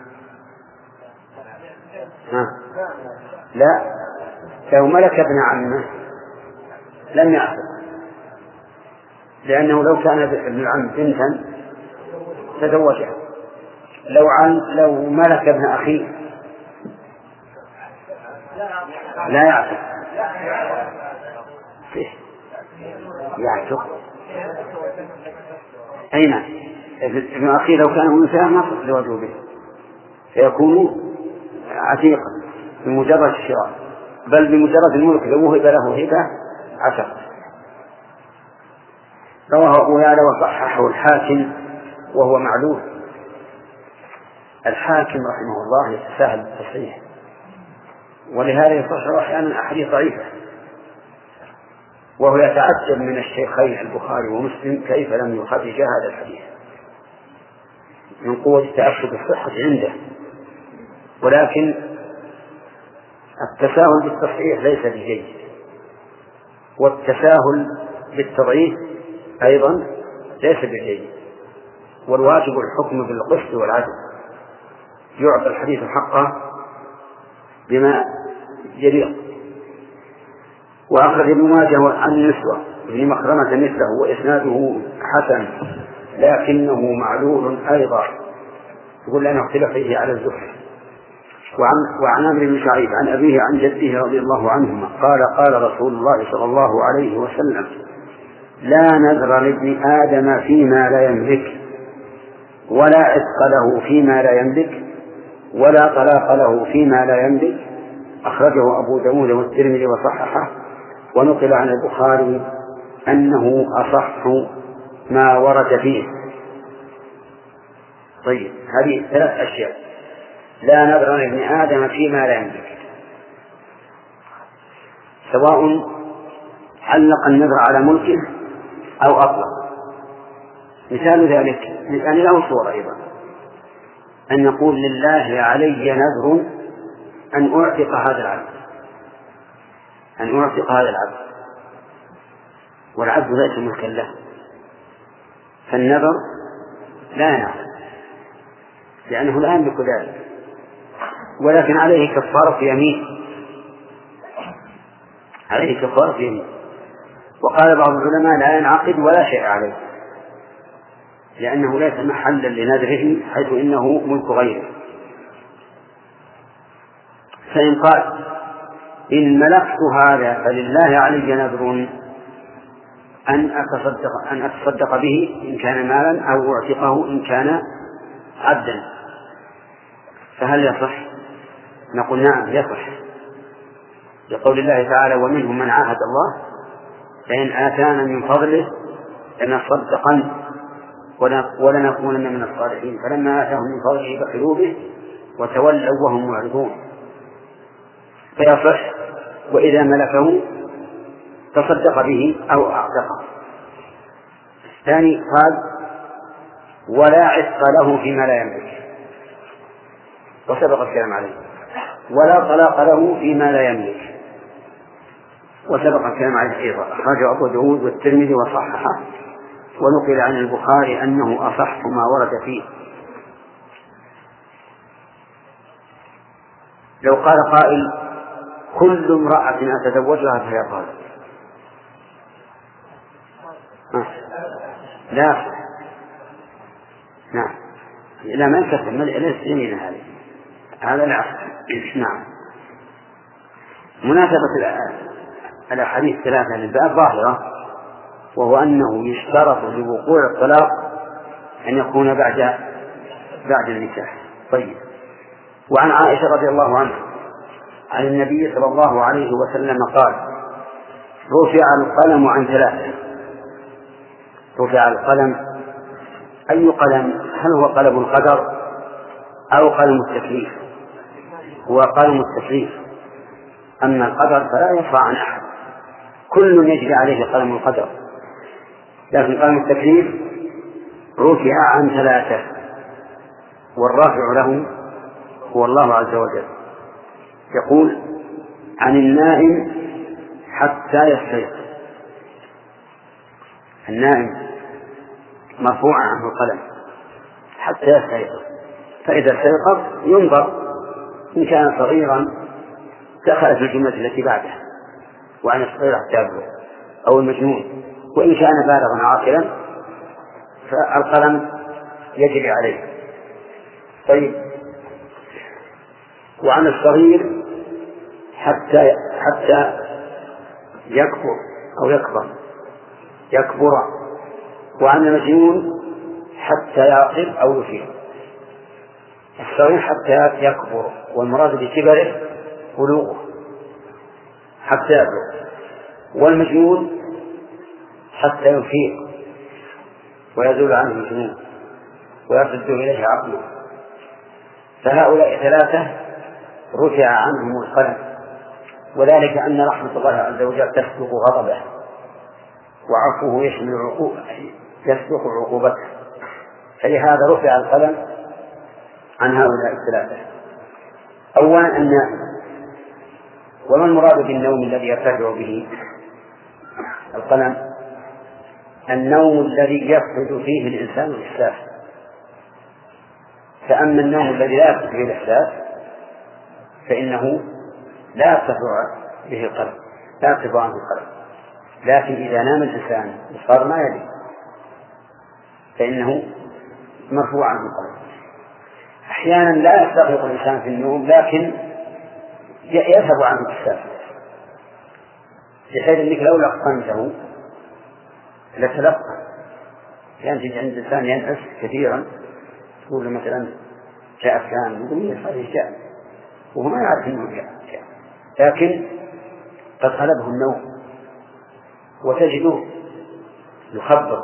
ها؟ لا، لو ملك ابن عمه لم يعتق، لأنه لو كان ابن العم بنتا تزوجها. لو عن لو ملك ابن أخيه لا يعتق. يعتق أين ابن أخيه لو كان أنثى ما تصل زواجه به، فيكون عتيقا بمجرد الشراء، بل بمجرد الملك لو وهب له هبة عتق. رواه أبو يعلى وصححه الحاكم وهو معلول. الحاكم رحمه الله يتساهل بالتصحيح، ولهذا يصحح أحيانا أحاديث ضعيفة، وهو يتعجب من الشيخين البخاري ومسلم كيف لم يخرج هذا الحديث من قوة تأكد الصحة عنده. ولكن التساهل بالتصحيح ليس بجيد، والتساهل بالتضعيف أيضا ليس بجيد، والواجب الحكم بالقسط والعدل، يعطى الحديث حقه بما يليق. وأخرج ابن ماجه عن النسوة ابن مخرمة مثله وإسناده حسن لكنه معلول أيضا، يقول لأنه اختلف فيه على الزهري. وعن, وعن عمرو بن شعيب عن أبيه عن جده رضي الله عنهما قال قال رسول الله صلى الله عليه وسلم: لا نذر لابن آدم فيما لا يملك، ولا عتق له فيما لا يملك، ولا طلاق له فيما لا يملك. أخرجه أبو داود والترمذي وصححه، ونقل عن البخاري أنه أصح ما ورد فيه. طيب، هذه ثلاث أشياء: لا نذر لابن آدم فيما لا يملك، سواء علق النذر على ملكه أو أطلق. مثال ذلك يعني له صورة أيضا، أن يقول: لله علي نذر أن أعتق هذا العبد، أن أعتق هذا العبد، والعبد ليس ملكا له، فالنذر لا ينعقد لأنه لا يملك ذلك، ولكن عليه كفارة يمين، عليه كفارة يمين. وقال بعض العلماء: لا ينعقد ولا شيء عليه، لأنه ليس محلا لنذره حيث إنه ملك غيره. فإن قال: إن ملكت هذا فلله علي نذر أن أتصدق, أن أتصدق به إن كان مالا، أو أعتقه إن كان عبدا، فهل يصح؟ نقول: نعم يصح، لقول الله تعالى: ومنهم من عاهد الله فإن آتانا من فضله لنصدقن ولنكونن من الصالحين، فلما آتاهم من فضله بخلوا به وتولوا وهم معرضون، فيصح. وإذا ملكه تصدق به أو أعتقه. الثاني قال: ولا عتق له فيما لا يملك، وسبق الكلام عليه. ولا طلاق له فيما لا يملك، وسبق الكلام عليه أيضا. أخرجه أبو داود والترمذي وصححه، ونقل عن البخاري أنه أصح ما ورد فيه. لو قال قائل: كل امرأة أتزوجها فهي طالق، آه. لا، نعم، لا ما يكفر، ليس سنين هذه، هذا العقد. نعم. مناسبة الأحاديث الثلاثة للباب ظاهرة، وهو أنه يشترط لوقوع الطلاق أن يكون بعد بعد النكاح. طيب. وعن عائشة رضي الله عنها عن النبي صلى الله عليه وسلم قال: رفع القلم عن ثلاثة. رفع القلم، أي قلم؟ هل هو قلم القدر أو قلم التكليف؟ هو قلم التكليف. أما القدر فلا يرفع عن أحد، كل يجري عليه قلم القدر، لكن قلم التكليف رفع عن ثلاثة، والرافع له هو الله عز وجل. يقول: عن النائم حتى يستيقظ. النائم مرفوع عنه القلم حتى يستيقظ، فإذا استيقظ ينظر إن كان صغيرا دخل في الجملة التي بعدها، وعن الصغير حتى يبلغ، أو المجنون، وإن كان بالغا عاقلا فالقلم يجري عليه. طيب. وعن الصغير حتى حتى يكبر أو يكبر يكبر وعن المجنون حتى يعقل أو يفيق. الصغير حتى يكبر، والمراد بكبره بلوغه حتى يبلغ، والمجنون حتى يفيق ويزول عنه الجنون ويرتد إليه عقله. فهؤلاء ثلاثة رفع عنهم القلم، وذلك أن رحمة الله عز وجل تسبق غضبه، وعفوه يشمل عقوبة يسبق عقوبته، فلهذا رفع القلم عن هؤلاء الثلاثة. أولا النائم، وما المراد بالنوم الذي يرتفع به القلم؟ النوم الذي يفقد فيه الإنسان الإحساس. فأما النوم الذي لا يفقد فيه الإحساس فإنه لا يرتفع به القلم، لا يرتفع عنه القلم. لكن إذا نام الإنسان وصار ما يدري فإنه مرفوع عنه القلم. أحيانا لا يستغرق الإنسان في النوم لكن يذهب عنه الإحساس، بحيث أنك لو لقنته لتلقى. يعني تجد عند الإنسان ينعس كثيرا، تقول له مثلا جاء فلان، يقول لي هذا جاء وهو ما يعرف أنه جاء، لكن قد غلبه النوم وتجده يخبر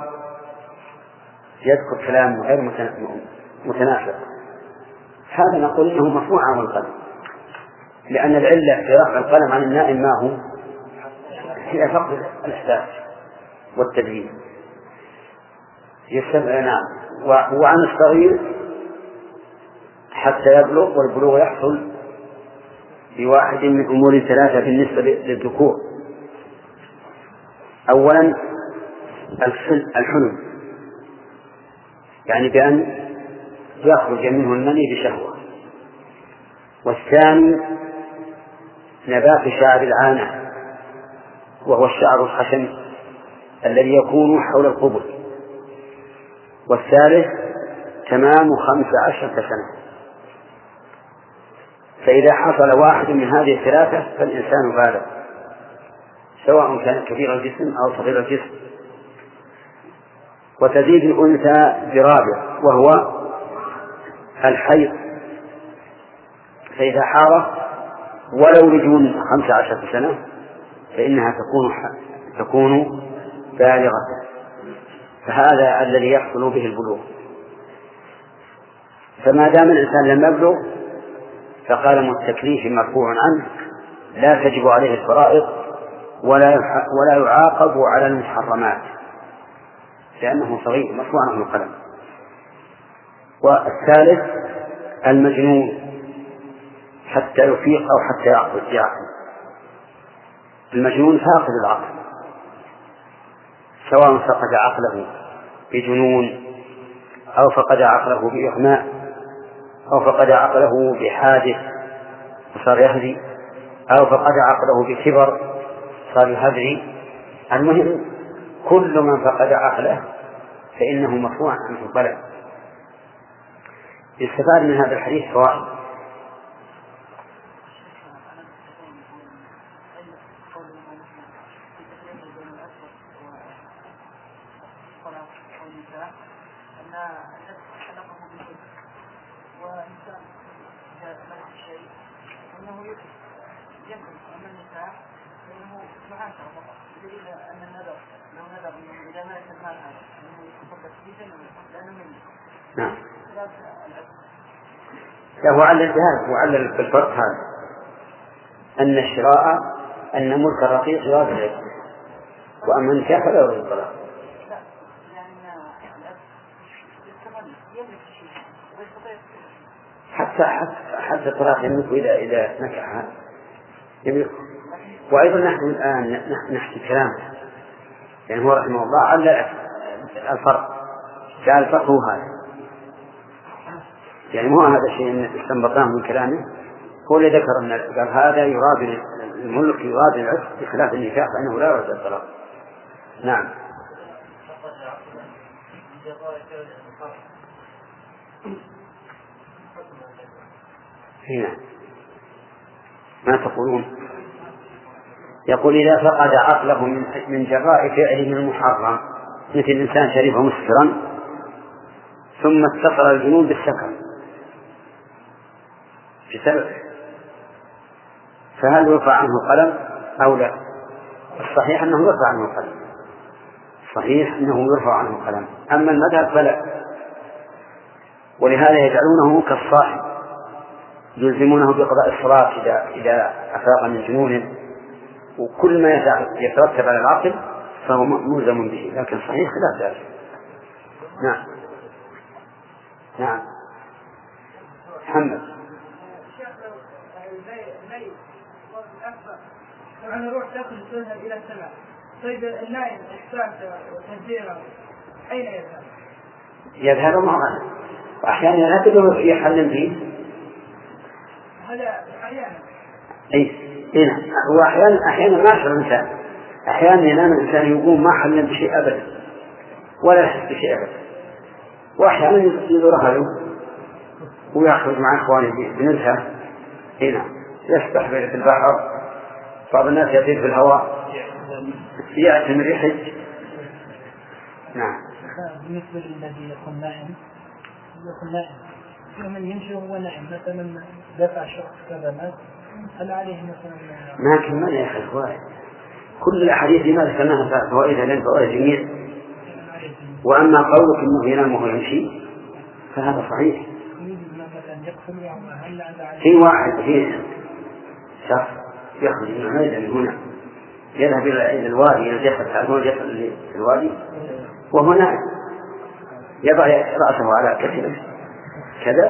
يذكر كلام غير متناسق. هذا نقول إنه مرفوع عن القلم، لأن العلة في رفع القلم عن النائم ما هو؟ هي فقد الإحساس والتدريب. نعم. وعن الصغير حتى يبلغ، والبلوغ يحصل بواحد من أمور ثلاثة بالنسبة للذكور. أولا الحلم، يعني بأن يخرج منه المني بشهوة. والثاني نبات شعر العانة، وهو الشعر الخشن الذي يكون حول القبر. والثالث تمام خمس عشرة سنة. فإذا حصل واحد من هذه الثلاثة فالإنسان بالغ، سواء كان كبير الجسم أو صغير الجسم. وتزيد الأنثى برابع وهو الحيض، فإذا حارت ولو لدون خمس عشرة سنة فإنها تكون تكون بالغة. فهذا الذي يحصل به البلوغ. فما دام الإنسان لم يبلغ فقلم التكليف مرفوع عنه، لا تجب عليه الفرائض ولا ولا يعاقب على المحرمات لأنه صغير مرفوع عنه القلم. والثالث المجنون حتى يفيق أو حتى يعقل. المجنون فاقد العقل، سواء فقد عقله بجنون أو فقد عقله بإغماء أو فقد عقله بحادث وصار يهدي أو فقد عقله بكبر صار يهدي. المهم كل من فقد عقله فإنه مرفوع عنه القلم. يستفاد من هذا الحديث فوائد. نعم. هو علل الجهاز وعلل بالفرق هذا أن الشراء أن ملك الرقيق يراد العتق، وأما النكاح فلا يراد الطلاق. حتى حتى حتى الطلاق يملك إذا إذا نكح يملك. وأيضا نحن الآن نحكي كلامه، يعني هو رحمه الله علل الفرق، جاء الفرق هو هذا، يعني مو هذا الشيء استنبطناه من كلامه، هو اللي ذكر أن قال هذا يراد الملك يراد العتق بخلاف النكاح فإنه لا يراد الطلاق. نعم. هنا ما تقولون؟ يقول إذا فقد عقله من جراء فعله المحرم، مثل الإنسان شرب مسكرا ثم اتصل الجنون بالسكر بسبب، فهل يرفع عنه القلم أو لا؟ الصحيح أنه يرفع عنه القلم، صحيح أنه يرفع عنه القلم. أما المذهب فلا، ولهذا يجعلونه كالصاحب، يلزمونه بقضاء الصلاة إذا إذا أفاق من جنونه، وكل ما يترتب على العقل فهو ملزم به، لكن صحيح لا ذلك. نعم. نعم. محمد. طبعا نروح تأخذ تذهب إلى السماء. طيب النائم إحساسه وتهجيره أين يذهب؟ يذهب معه، وأحيانا لا تقدر يحلم فيه. هذا أحيانا. أي هنا هو أحيانا أحيانا ما يشعر الإنسان، أحيانا ينام الإنسان يقوم ما حلم بشيء أبدا ولا يحس بشيء أبدا، وأحيانا يدور له ويخرج مع إخوانه بنزهة هنا يسبح في البحر، بعض الناس يطير في الهواء يعتمر يحج. نعم. بالنسبة للذي يكون نائم يكون نائم من يمشي وهو نائم مثلا دفع شخص كذا مات هل عليه مثلا؟ ما كمل يا أخي الفوائد، كل الأحاديث ما ذكرناها فوائدها لأن فوائد جميع. وأما قولك إنه ينام وهو يمشي فهذا صحيح. في واحد في شخص يخرج من الميدان من هنا يذهب إلى الوادي يدخل تعلمون يدخل الوادي وهو نائم يضع رأسه على كتفه كذا.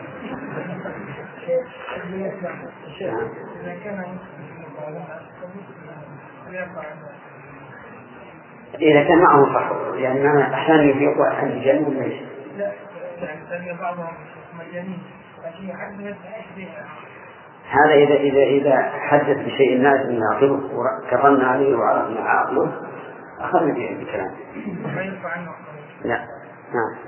إذا كان معه صح يعني ما أحيانا يفيق وأحيانا يجنب ليش؟ لا يعني بعضهم مجانين لكن يحب يستحق. هذا إذا إذا إذا حدث بشيء الناس من عقله وكررنا عليه وعرفنا عقله أخذنا به بكلام. لا نعم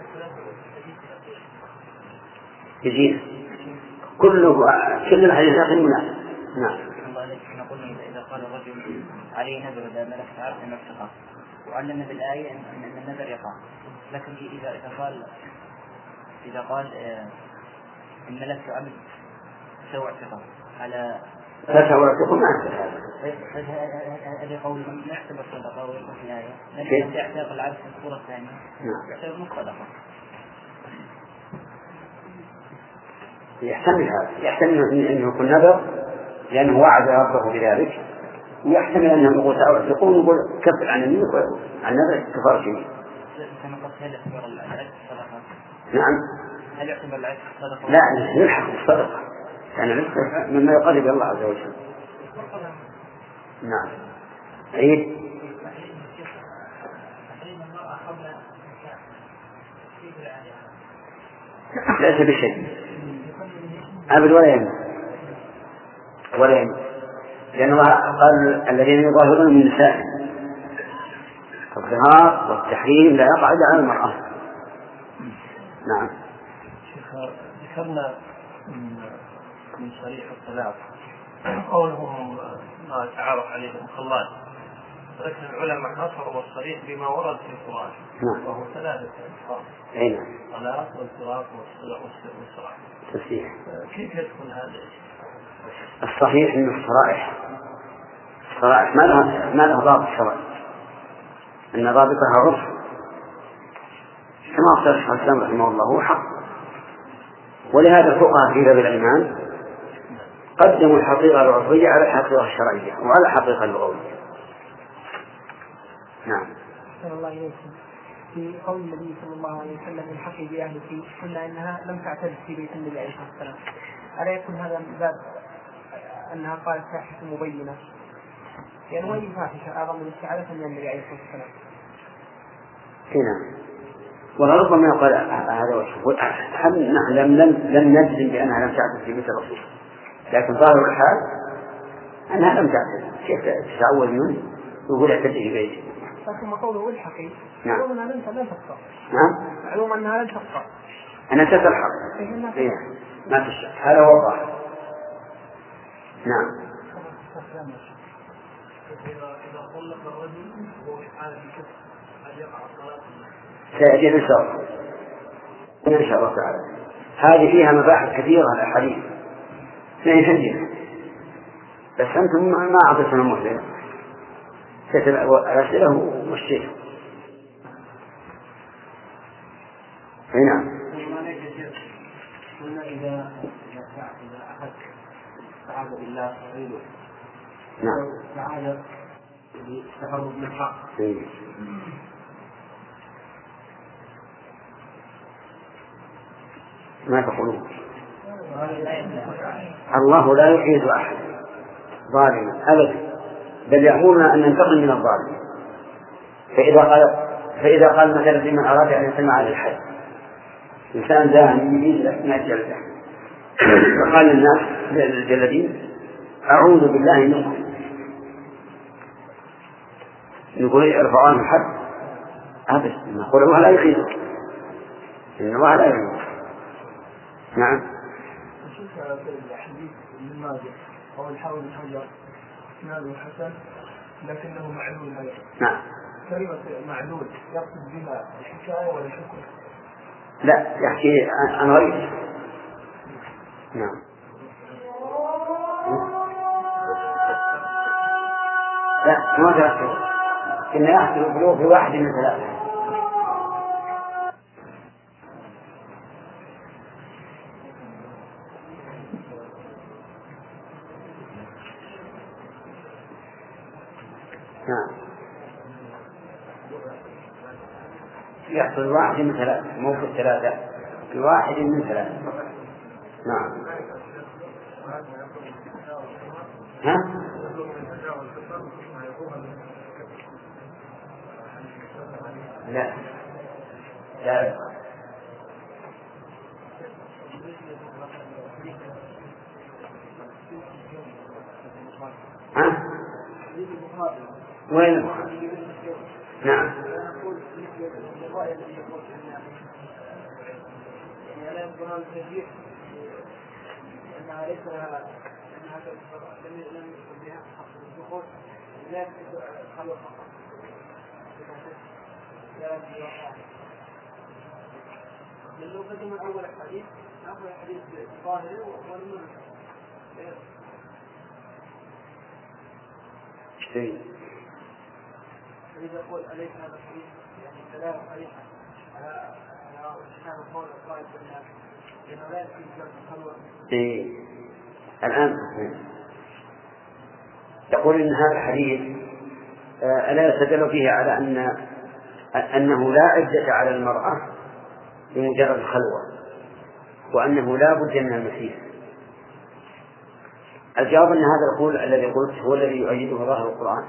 يجينا كله كل الحديث الآخر مناسب. نعم. نقول إذا قال الرجل عليه نذر إذا ملك عرف نفسه وعلمنا بالآية أن النذر يقع، لكن إذا إذا قال إذا قال إن ملكت عبد سوى اعتقاد على فسوى اعتقاد ما هذا هذا قول من يحسب الصدقة ويكون في الآية لكن يعتقد العبد في الصورة الثانية يعتقد الصدقة. يحتمل هذا، يحتمل أنه يكون نذر لأنه وعد ربه بذلك، ويحتمل أنه يقول تعتقون ويقول كفر عن النية عن نذر كفار شيء. هل يعتبر العبد صدقة؟ نعم. هل يعتبر العبد صدقة؟ لا يلحق بالصدقة يعني الرزق مما يقرب الله عز وجل. نعم. عيد ليس بشيء أبد ولا يمنع ولا يمنع لأن الله قال الذين يظاهرون من النساء الظهار والتحريم لا يقع إلا على المرأة. نعم. ذكرنا من صريح الطلاق قولهم ما تعارف عليهم خلال، ولكن العلماء حصروا الصريح بما ورد في القرآن وهو ثلاثة ألفاظ الطلاق والفراق والصراح. تصحيح. كيف يدخل هذا؟ الصحيح أن الصرائح الصرائح ما لها ما لها ضابط شرعي، أن ضابطها عرف كما قال الشيخ الإسلام رحمه الله هو حق، ولهذا الفقهاء في باب الأيمان قدموا الحقيقة العرفية على الحقيقة الشرعية وعلى الحقيقة اللغوية. نعم. صلى الله عليه وسلم في قول النبي صلى الله عليه وسلم الحقي بأهلك قلنا إنها لم تعتد في بيت النبي عليه الصلاة والسلام، ألا يكون هذا من باب أنها قالت فاحشة مبينة؟ يعني وين فاحشة أعظم من استعادة من النبي عليه الصلاة والسلام؟ نعم. ولربما يقال هذا وجه لم لم لم نجزم بأنها لم تعتد في بيت الرسول، لكن ظاهر الحال أنها لم تعتد. كيف تتعود منه ويقول اعتد في بيته؟ لكن قوله الحقي نعم. معلوم أنها لن تبقى. نعم. معلوم أنها لن تبقى. أنا تتلحق. إيه ما في شك هذا هو الظاهر. نعم. إذا طلق الرجل وهو حال الكفر هل يقع الطلاق؟ سيأتي إن شاء الله إن شاء الله تعالى. هذه فيها مباحث كثيرة الحديث فيه حجة، بس أنتم ما أعطيتنا مهلة الأسئلة والشيء. نعم. قلنا إذا إذا أحد تعالى بالله غيره نعم. تعالى بالتهرب من الحق ما تقولون؟ الله لا يعيد أحد ظالما أبدا بل يأمرنا أن ننتقم من الظالم. فإذا قال فإذا قال مثلا لمن أراد أن يسمع على الحد إنسان زاني يريد أثناء الجلسة فقال للناس للجلدين أعوذ بالله منكم، نقول ارفعوا عنه الحد أبدا، نقول الله لا يخيزك، إن الله لا يخيزك. نعم. أشوف على الحديث من ماجه أو الحاول الحجر إسناده حسن لكنه معلول هذا. نعم. كلمة معلول يقصد بها الحكاية ولا الحكم؟ لا، يحكي عن غيره. نعم. لا ما تحصل، كنا يحصل البلوغ في واحد من ثلاثة. نعم. يحصل واحد من ثلاثة، مو في الثلاثة، في واحد من ثلاثة. نعم. ها؟ لا لا ها؟ وين البخاري؟ نعم. أنها ليس لها أنها لم يكن بها حق الدخول لا خلوة فقط لا بواقع. لأنه قدم أول الحديث أول الحديث ظاهري والمنع شيء. فإذا يقول أليس هذا الحديث يعني دلالة صريحة على على إشكال القول القائل بالناس لأنه لا يمكن جلب الخلوة. إيه. الآن يقول إن هذا الحديث ألا يستدل فيه على أن أنه لا عدة على المرأة بمجرد الخلوة وأنه لا بد من المسيح. الجواب أن هذا القول الذي قلت هو الذي يؤيده ظاهر القرآن.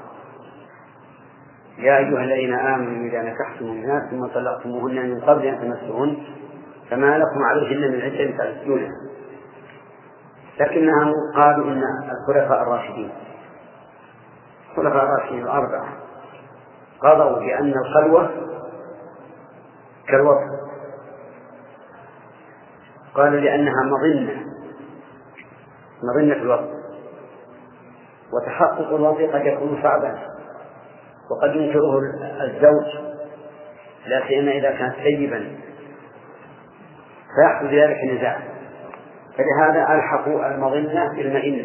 يا أيها الذين آمنوا إذا نكحتم المؤمنات ثم طلقتموهن من قبل أن تمسوهن فما لكم عليهن من عدة تعتدونها. لكنهم قالوا إن الخلفاء الراشدين الخلفاء الراشدين الأربعة قضوا بأن الخلوة كالوطن، قالوا لأنها مظنة مظنة الوطن، وتحقق الوطن قد يكون صعبا وقد ينكره الزوج لا سيما إذا كان سيبا فيحصل ذلك النزاع، فلهذا ألحقوا المظنة بالمئنة.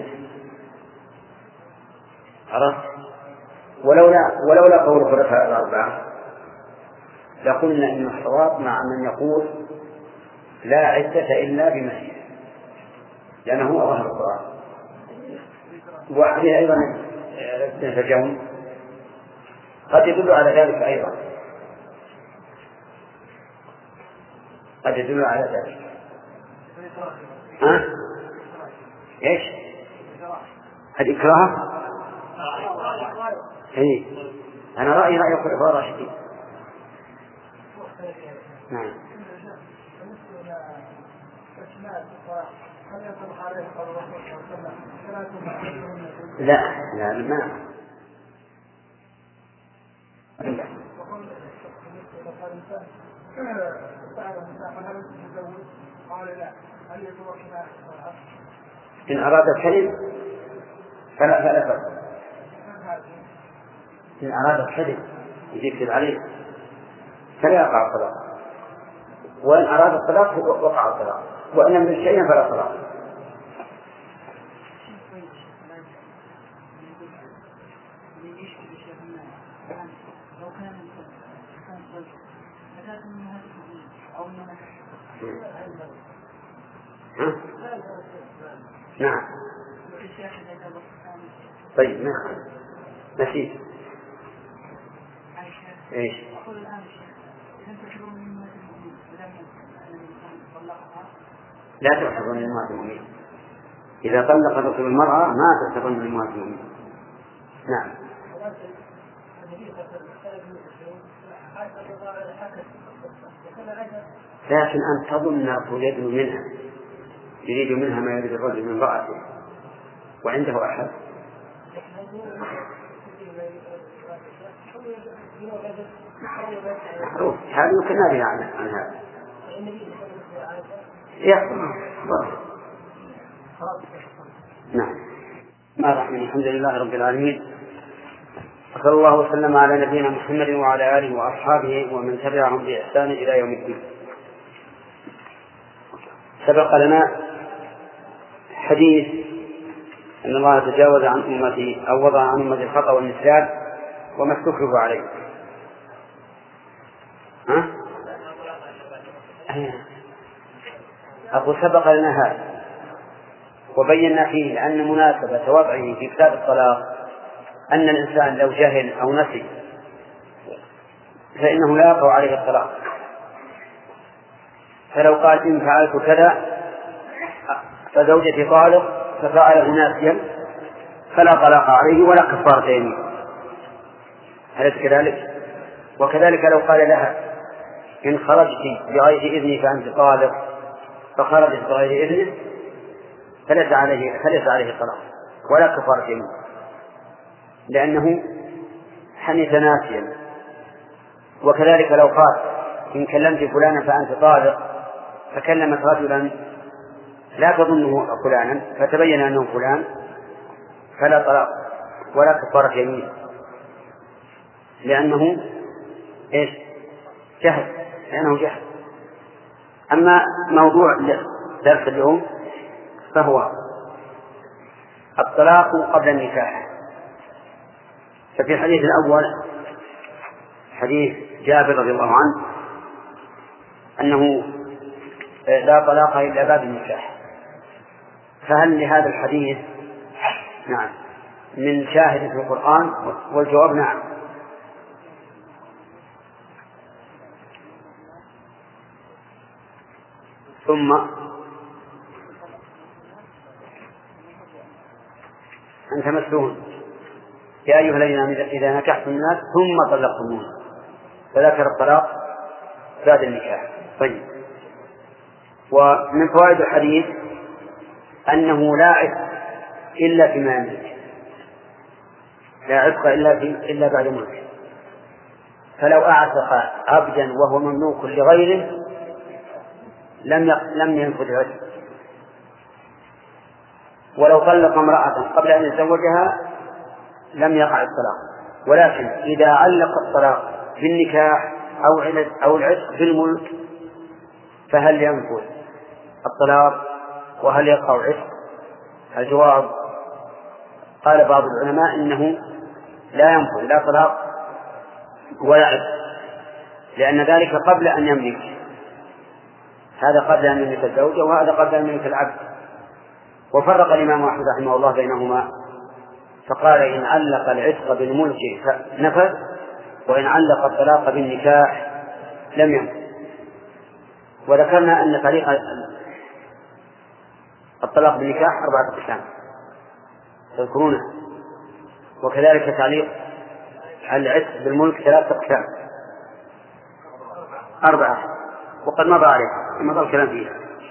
عرفت؟ ولولا ولولا قول الخلفاء الأربعة لقلنا إن الصواب مع من يقول لا عدة إلا بمئنة لأنه هو ظاهر القرآن. وعليه أيضا تنفجون قد يدل على ذلك أيضا قد يدل على ذلك. ها؟ إيش؟ الإكراه؟ إيه. أنا رأيي رأي الخلفاء الراشدين. نعم. لا لا ما إن أراد الكذب فلا فلا فرق. إن أراد الكذب يكذب عليه فلا يقع الطلاق، وإن أراد الطلاق وقع الطلاق، وإن لم يرد شيئا فلا طلاق. نعم. طيب نعم نسيت. ايش؟ لا تعتبر من أمهات المؤمنين. إذا طلق الرجل المرأة ما تعتبر من أمهات المؤمنين. نعم. لكن أن تظن توجد منها يريد منها ما يريد الرجل من امرأته وعنده أحد معروف هذا يمكن نادي عن هذا يحصل. نعم. الحمد لله رب العالمين، وصلى الله وسلم على نبينا محمد وعلى آله وأصحابه ومن تبعهم بإحسان إلى يوم الدين. سبق لنا حديث أن الله تجاوز عن أمتي أو وضع عن أمتي الخطأ والنسيان وما استكرهوا عليه. ها؟ أقول سبق لنا هذا وبينا فيه لأن مناسبة وضعه في كتاب الطلاق أن الإنسان لو جهل أو نسي فإنه لا يقع عليه الطلاق، فلو قال إن فعلت كذا فزوجتي طالق ففعله ناسيا فلا طلاق عليه ولا كفارة يمين، أليس كذلك؟ وكذلك لو قال لها إن خرجت بغير إذني فأنت طالق فخرجت بغير إذنه فليس عليه فليس عليه الطلاق ولا كفارة يمين، لأنه حنث ناسيا. وكذلك لو قال إن كلمت فلانا فأنت طالق فكلمت رجلا لا تظنه فلانا فتبين أنه فلان فلا طلاق ولا كفارة يمين، لأنه إيش؟ جهل، لأنه جهل. أما موضوع درس اليوم فهو الطلاق قبل النكاح. ففي الحديث الأول حديث جابر رضي الله عنه أنه لا طلاق إلا بعد النكاح، فهل لهذا الحديث نعم من شاهد في القرآن؟ والجواب نعم. ثم أن تمسون يا أيها الذين آمنوا إذا نكحتم الناس ثم طلقتموهم، فذكر الطلاق بعد النكاح. طيب، ومن فوائد الحديث أنه لا عتق إلا فيما يملك، لا عتق إلا في إلا بعد ملك. فلو أعتق عبدا وهو مملوك لغيره لم لم ينفذ العتق، ولو طلق امرأة قبل أن يتزوجها لم يقع الطلاق. ولكن إذا علق الطلاق بالنكاح أو أو العتق بالملك فهل ينفذ الطلاق وهل يقع العتق؟ الجواب قال بعض العلماء إنه لا ينفذ لا طلاق ولا عتق، لأن ذلك قبل أن يملك، هذا قبل أن يملك الزوجة وهذا قبل أن يملك العبد. وفرق الإمام أحمد رحمه الله بينهما فقال إن علق العتق بالملك نفذ، وإن علق الطلاق بالنكاح لم ينفذ. وذكرنا أن طريق الطلاق بالنكاح أربعة أقسام تذكرونه، وكذلك تعليق العتق بالملك ثلاثة أقسام أربعة، وقد مضى عليه مضى الكلام فيها.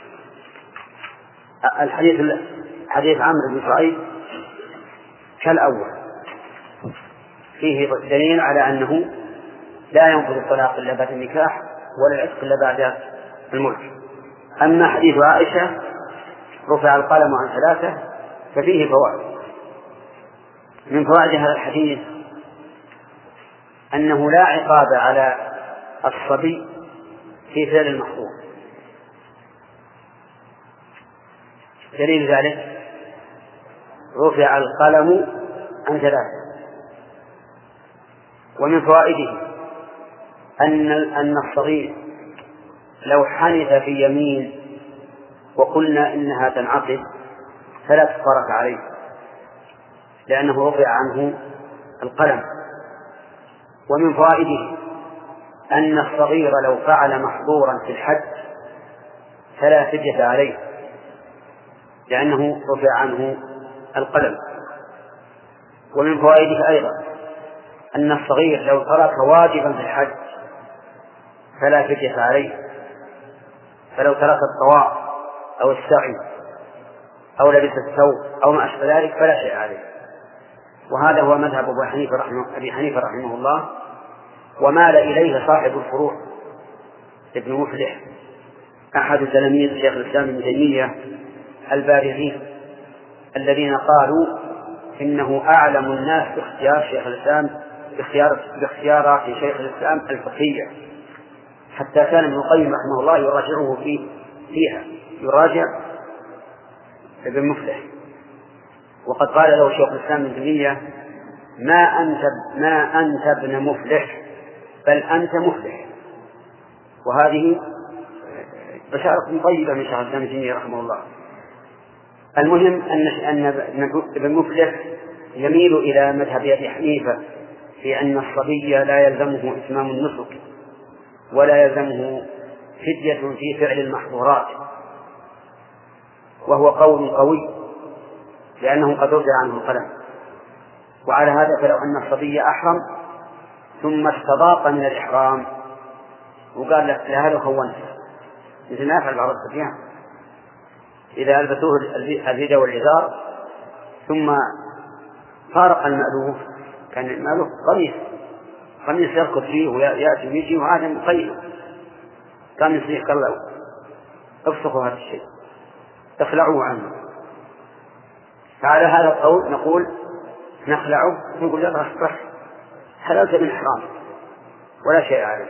الحديث حديث عمرو بن شعيب كالأول فيه دليل على أنه لا ينفذ الطلاق إلا بعد النكاح ولا العتق إلا بعد الملك. أما حديث عائشة رفع القلم عن ثلاثة ففيه فوائد. من فوائد هذا الحديث أنه لا عقاب على الصبي في فعل المحظور. دليل ذلك رفع القلم عن ثلاثة. ومن فوائده أن أن الصغير لو حنث في يمين وقلنا إنها تنعقد فلا كفارة عليه، لأنه رفع عنه القلم. ومن فوائده أن الصغير لو فعل محظورا في الحج فلا فدية عليه، لأنه رفع عنه القلم. ومن فوائده أيضا أن الصغير لو ترك واجبا في الحج فلا فدية عليه، فلو ترك الطواف أو السعي أو لبس الثوب أو ما أشبه ذلك فلا شيء عليه. وهذا هو مذهب أبي حنيفة رحمه, أبي حنيفة رحمه الله، ومال إليه صاحب الفروع ابن مفلح أحد تلاميذ شيخ الإسلام ابن تيمية البارزين الذين قالوا إنه أعلم الناس باختيار شيخ الإسلام باختيار باختيارات شيخ الإسلام الفقهية، حتى كان ابن القيم رحمه الله يراجعه فيه فيها يراجع ابن مفلح. وقد قال له شيخ الإسلام ابن تيمية: ما أنت ما أنت ابن مفلح بل أنت مفلح. وهذه بشارة طيبة من شيخ الإسلام ابن تيمية رحمه الله. المهم أن ابن مفلح يميل إلى مذهب أبي حنيفة في أن الصبي لا يلزمه إتمام النسك ولا يلزمه فدية في فعل المحظورات، وهو قول قوي لأنه قد رفع عنه القلم. وعلى هذا فلو أن الصبي أحرم ثم استضاق من الإحرام وقال لك لهذا خونت، مثل ما يفعل بعض الصبيان إذا ألبسوه الرداء والإزار ثم فارق المألوف، كان المألوف قميص قميص يركض فيه ويأتي ويجي وهذا مقيد، كان يصيح قال له افسخوا هذا الشيء اخلعوه عنه. فعلى هذا القول نقول نخلعه ونقول لا تصح حللت من إحرام ولا شيء عليه.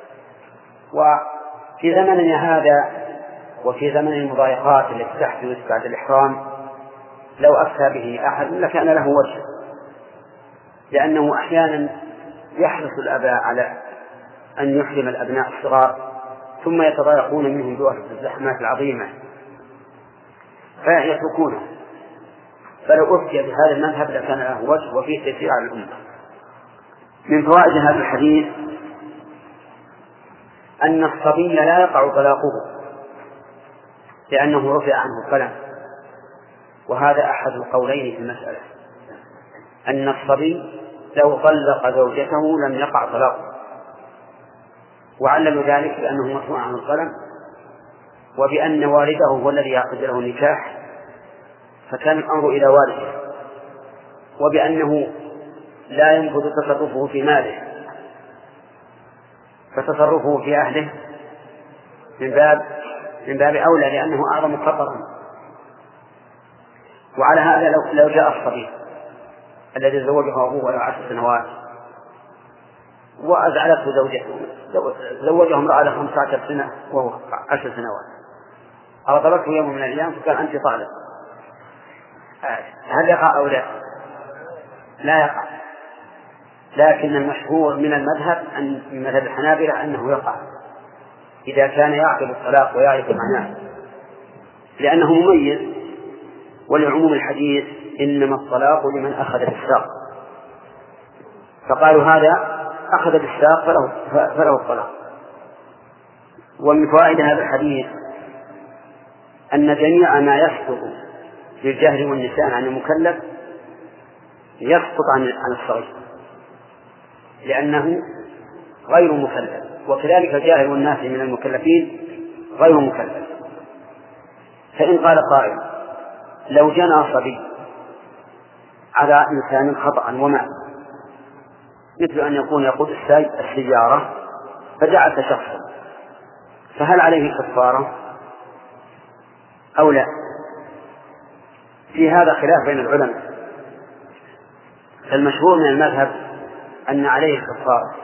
وفي زمننا هذا وفي زمن المضايقات التي تحدث بعد الإحرام لو أفتى به أحد لكان له وجه، لأنه أحيانا يحرص الآباء على أن يحرم الأبناء الصغار ثم يتضايقون منهم بواسطة الزحمات العظيمة فيتركونه، فلو أفتي بهذا المذهب لكان له وجه وفيه تيسير على الأمة. من فوائد هذا الحديث أن الصبي لا يقع طلاقه لأنه رفع عنه القلم، وهذا أحد القولين في المسألة، أن الصبي لو طلق زوجته لم يقع طلاقه، وعللوا ذلك بأنه مرفوع عنه القلم وبأن والده هو الذي يعقد له النكاح فكان الأمر إلى والده، وبأنه لا ينفذ تصرفه في ماله فتصرفه في أهله من باب من باب أولى لأنه أعظم خطرا. وعلى هذا لو, لو جاء الصبي الذي زوجه أبوه له عشر سنوات وأزعلته زوجته، زوجه امرأة له خمسة عشر سنة وهو عشر سنوات، أغضبته يوم من الأيام فقال أنت طالب، هل يقع أو لا؟ لا يقع. لكن المشهور من المذهب أن من مذهب الحنابلة أنه يقع إذا كان يعقل الطلاق ويعرف معناه، لأنه مميز، ولعموم الحديث إنما الطلاق لمن أخذ بالساق، فقالوا هذا أخذ بالساق فله, فله الطلاق. ومن فوائد هذا الحديث أن جميع ما يسقط للجهل والنسيان عن المكلف يسقط عن الصغير لأنه غير مكلف، وكذلك الجاهل والناس من المكلفين غير مكلف. فإن قال قائل لو جنى صبي على إنسان خطأ ومات، مثل أن يكون يقود السيارة فجعلت شخصا، فهل عليه كفارة أو لا؟ في هذا خلاف بين العلماء، فالمشهور من المذهب أن عليه كفارة،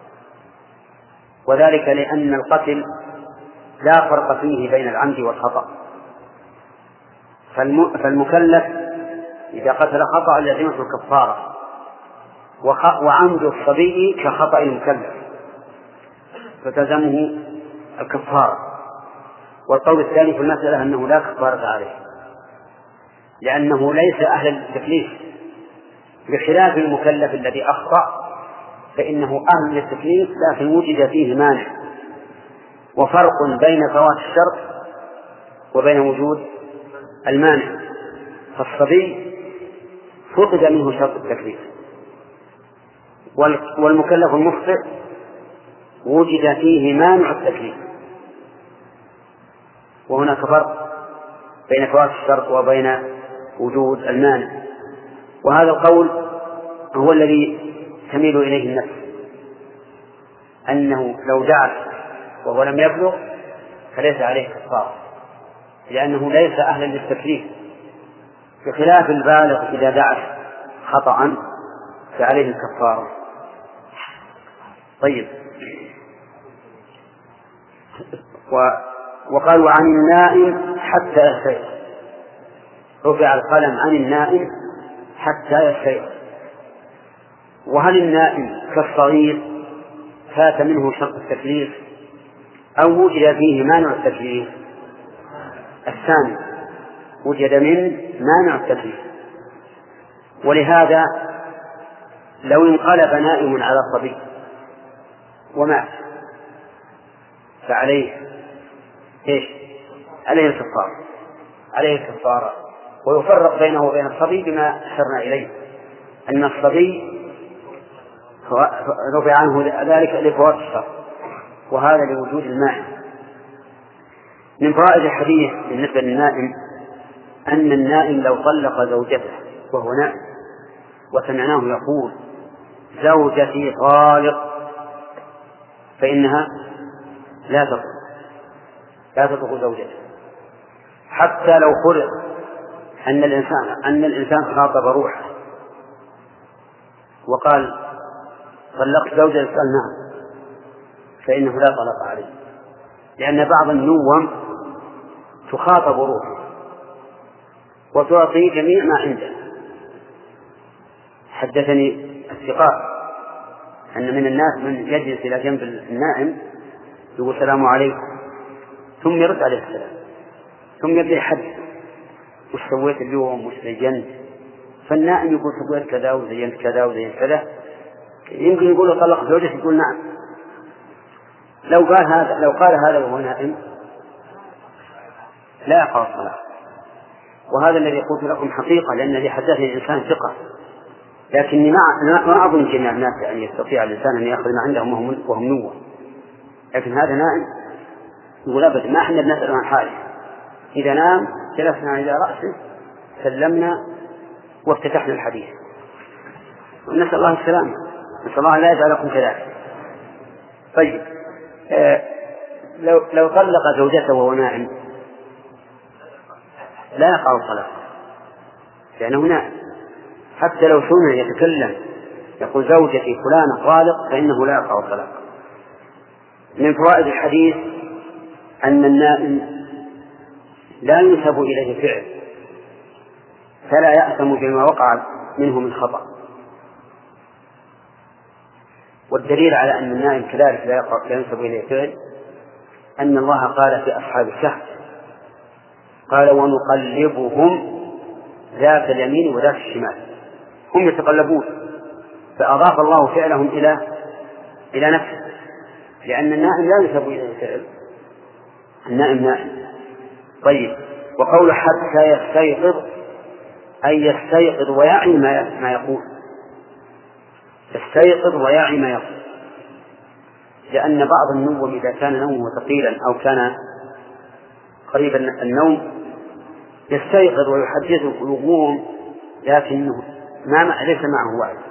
وذلك لأن القتل لا فرق فيه بين العمد والخطأ، فالمكلف إذا قتل خطأ لازمته الكفارة، وعمد الصبي كخطأ المكلف فتلزمه الكفارة. والقول الثاني في المسألة أنه لا كفارة عليه لأنه ليس أهل التكليف، بخلاف المكلف الذي أخطأ فإنه أهل للتكليف لكن وجد فيه مانع، وفرق بين فوات الشرط وبين وجود المانع. فالصبي فقد منه شرط التكليف والمكلف المخطئ وجد فيه مانع التكليف، وهناك فرق بين فوات الشرط وبين وجود المانع، وهذا القول هو الذي تميل إليه النفس، أنه لو دعس وهو لم يبلغ فليس عليه كفارة، لأنه ليس أهلا للتكليف، بخلاف البالغ إذا دعس خطأ فعليه الكفارة. طيب، وقالوا عن النائم حتى يستيقظ، رفع القلم عن النائم حتى يستيقظ. وهل النائم كالصغير فات منه شرط التكليف أو وجد فيه مانع التكليف؟ الثاني، وجد منه مانع التكليف. ولهذا لو انقلب نائم على الصبي ومات فعليه ايش؟ عليه الكفارة، عليه الكفارة. ويفرق بينه وبين الصبي بما أشرنا إليه، أن الصبي رفع عنه ذلك لفوات الشرط، وهذا لوجود المانع. من فوائد الحديث بالنسبة للنائم أن النائم لو طلق زوجته وهو نائم وسمعناه يقول زوجتي طالق فإنها لا تطلق، لا تطلق زوجته، حتى لو فرض أن الإنسان أن الإنسان خاطب روحه وقال طلقت زوجتي، قال نعم، فإنه لا طلق عليه، لأن بعض النوم تخاطب روحه وتعطي جميع ما عنده. حدثني الثقات أن من الناس من يجلس إلى جنب النائم يقول السلام عليكم ثم يرد عليه السلام، ثم يبدأ يحدث وش سويت اليوم وش زينت، فالنائم يقول سويت كذا وزينت كذا وزينت كذا، يمكن يقول له طلق زوجته يقول نعم. لو قال هذا لو قال هذا وهو نائم لا يقع الصلاة. وهذا الذي قلت لكم حقيقة، لأن الذي حدثني الإنسان ثقة، لكني ما أظن جميع الناس يعني يستطيع الإنسان أن يأخذ ما عندهم وهم, وهم نوة، لكن هذا نائم يقول أبدا ما احنا بنسأل عن حاله، إذا نام جلسنا إلى رأسه سلمنا وافتتحنا الحديث، ونسأل الله السلامة، نسأل الله لا يجعلكم كذلك. طيب، آه لو لو طلق زوجته وهو نائم لا يقع الطلاق لأنه نائم، حتى لو سمع يتكلم يقول زوجتي فلانة طالق فإنه لا يقع الطلاق. من فوائد الحديث أن النائم لا ينسب إليه فعل، فلا يأثم بما وقع منه من خطأ. والدليل على أن النائم كذلك لا ينسب إليه فعل أن الله قال في أصحاب الكهف قال ونقلبهم ذات اليمين وذات الشمال، هم يتقلبون، فأضاف الله فعلهم إلى إلى نفسه، لأن النائم لا ينسب إليه فعل، النائم نائم. طيب، وقول حتى يستيقظ أي يستيقظ ويعي ما يقول، يستيقظ ويعي ما يقول، لأن بعض النوم إذا كان نومه ثقيلا أو كان قريب النوم يستيقظ ويحدثه ويقوم لكنه ما ليس معه وعي،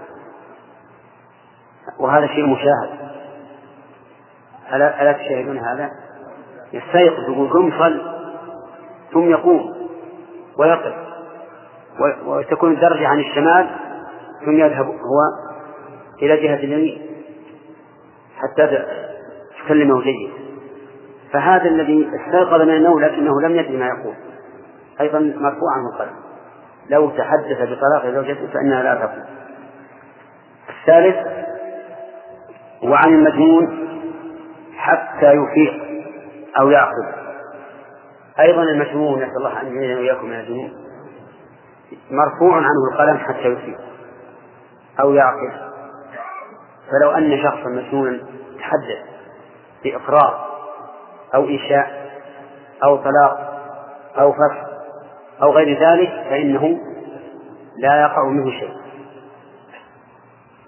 وهذا شيء مشاهد. ألا, ألا تشاهدون هذا؟ يستيقظ يقول قم صل ثم يقوم ويقف وتكون الدرجة عن الشمال ثم يذهب هو إلى جهة اليمين حتى تكلمه جيد. فهذا الذي استيقظ من النوم لكنه لم يدري ما يقول أيضا مرفوع عنه القلم، لو تحدث بطلاق زوجته فإنها لا تقول. الثالث وعن المجنون حتى يفيق أو يعقل، أيضا المجنون نسأل الله أن يجعلنا وإياكم من المجنون مرفوع عنه القلم حتى يفيق أو يعقل. فلو أن شخصا مجنونا تحدث بإقرار أو إنشاء أو طلاق أو فسخ أو غير ذلك فإنه لا يقع منه شيء،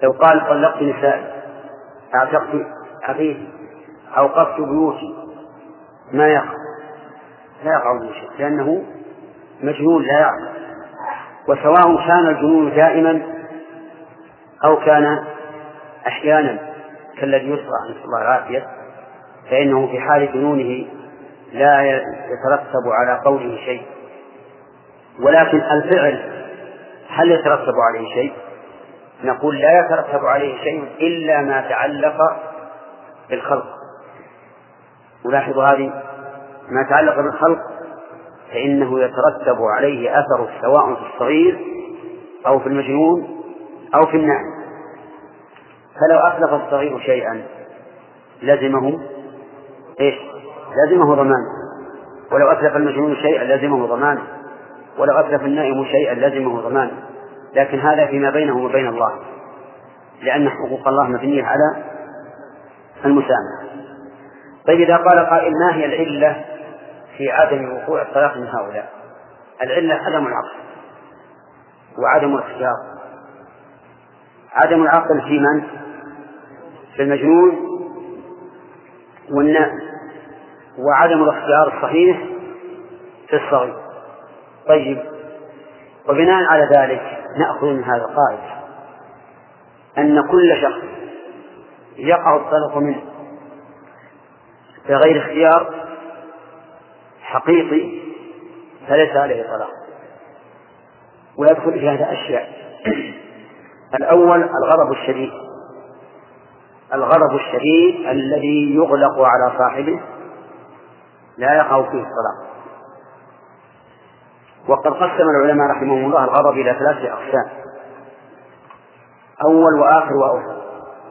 لو قال طلقت نسائي، اعتقت عقيدي، أوقفت بيوتي، ما يقع، لا يقع به شيء، لأنه مجنون لا يعقل. وسواء كان الجنون دائما أو كان أحيانا كالذي يسرع نسأل الله العافية، فإنه في حال جنونه لا يترتب على قوله شيء. ولكن الفعل هل يترتب عليه شيء؟ نقول لا يترتب عليه شيء إلا ما تعلق بالخلق. ولاحظوا هذه، ما تعلق بالخلق فإنه يترتب عليه أثر سواء في الصغير أو في المجنون أو في النائم. فلو أتلف الصغير شيئا لزمه إيش؟ لزمه ضمانه. ولو أتلف المجنون شيئا لزمه ضمانه. ولو أتلف النائم شيئا لزمه ضمانه. لكن هذا فيما بينه وبين الله، لأن حقوق الله مبنية على المسامحة. طيب إذا قال قائل ما هي العلة في عدم وقوع الطلاق من هؤلاء؟ العلة عدم العقل وعدم الاختيار. عدم العقل في من؟ في المجنون والنائم، وعدم الاختيار الصحيح في الصغير. طيب، وبناء على ذلك نأخذ من هذا القائد أن كل شخص يقع الطلاق منه بغير اختيار حقيقي فليس عليه طلاق. ويدخل في هذا أشياء. الأول الغضب الشديد، الغضب الشديد الذي يغلق على صاحبه لا يقع فيه الطلاق. وقد قسم العلماء رحمهم الله الغضب إلى ثلاثة أقسام: أول وآخر وأوسط،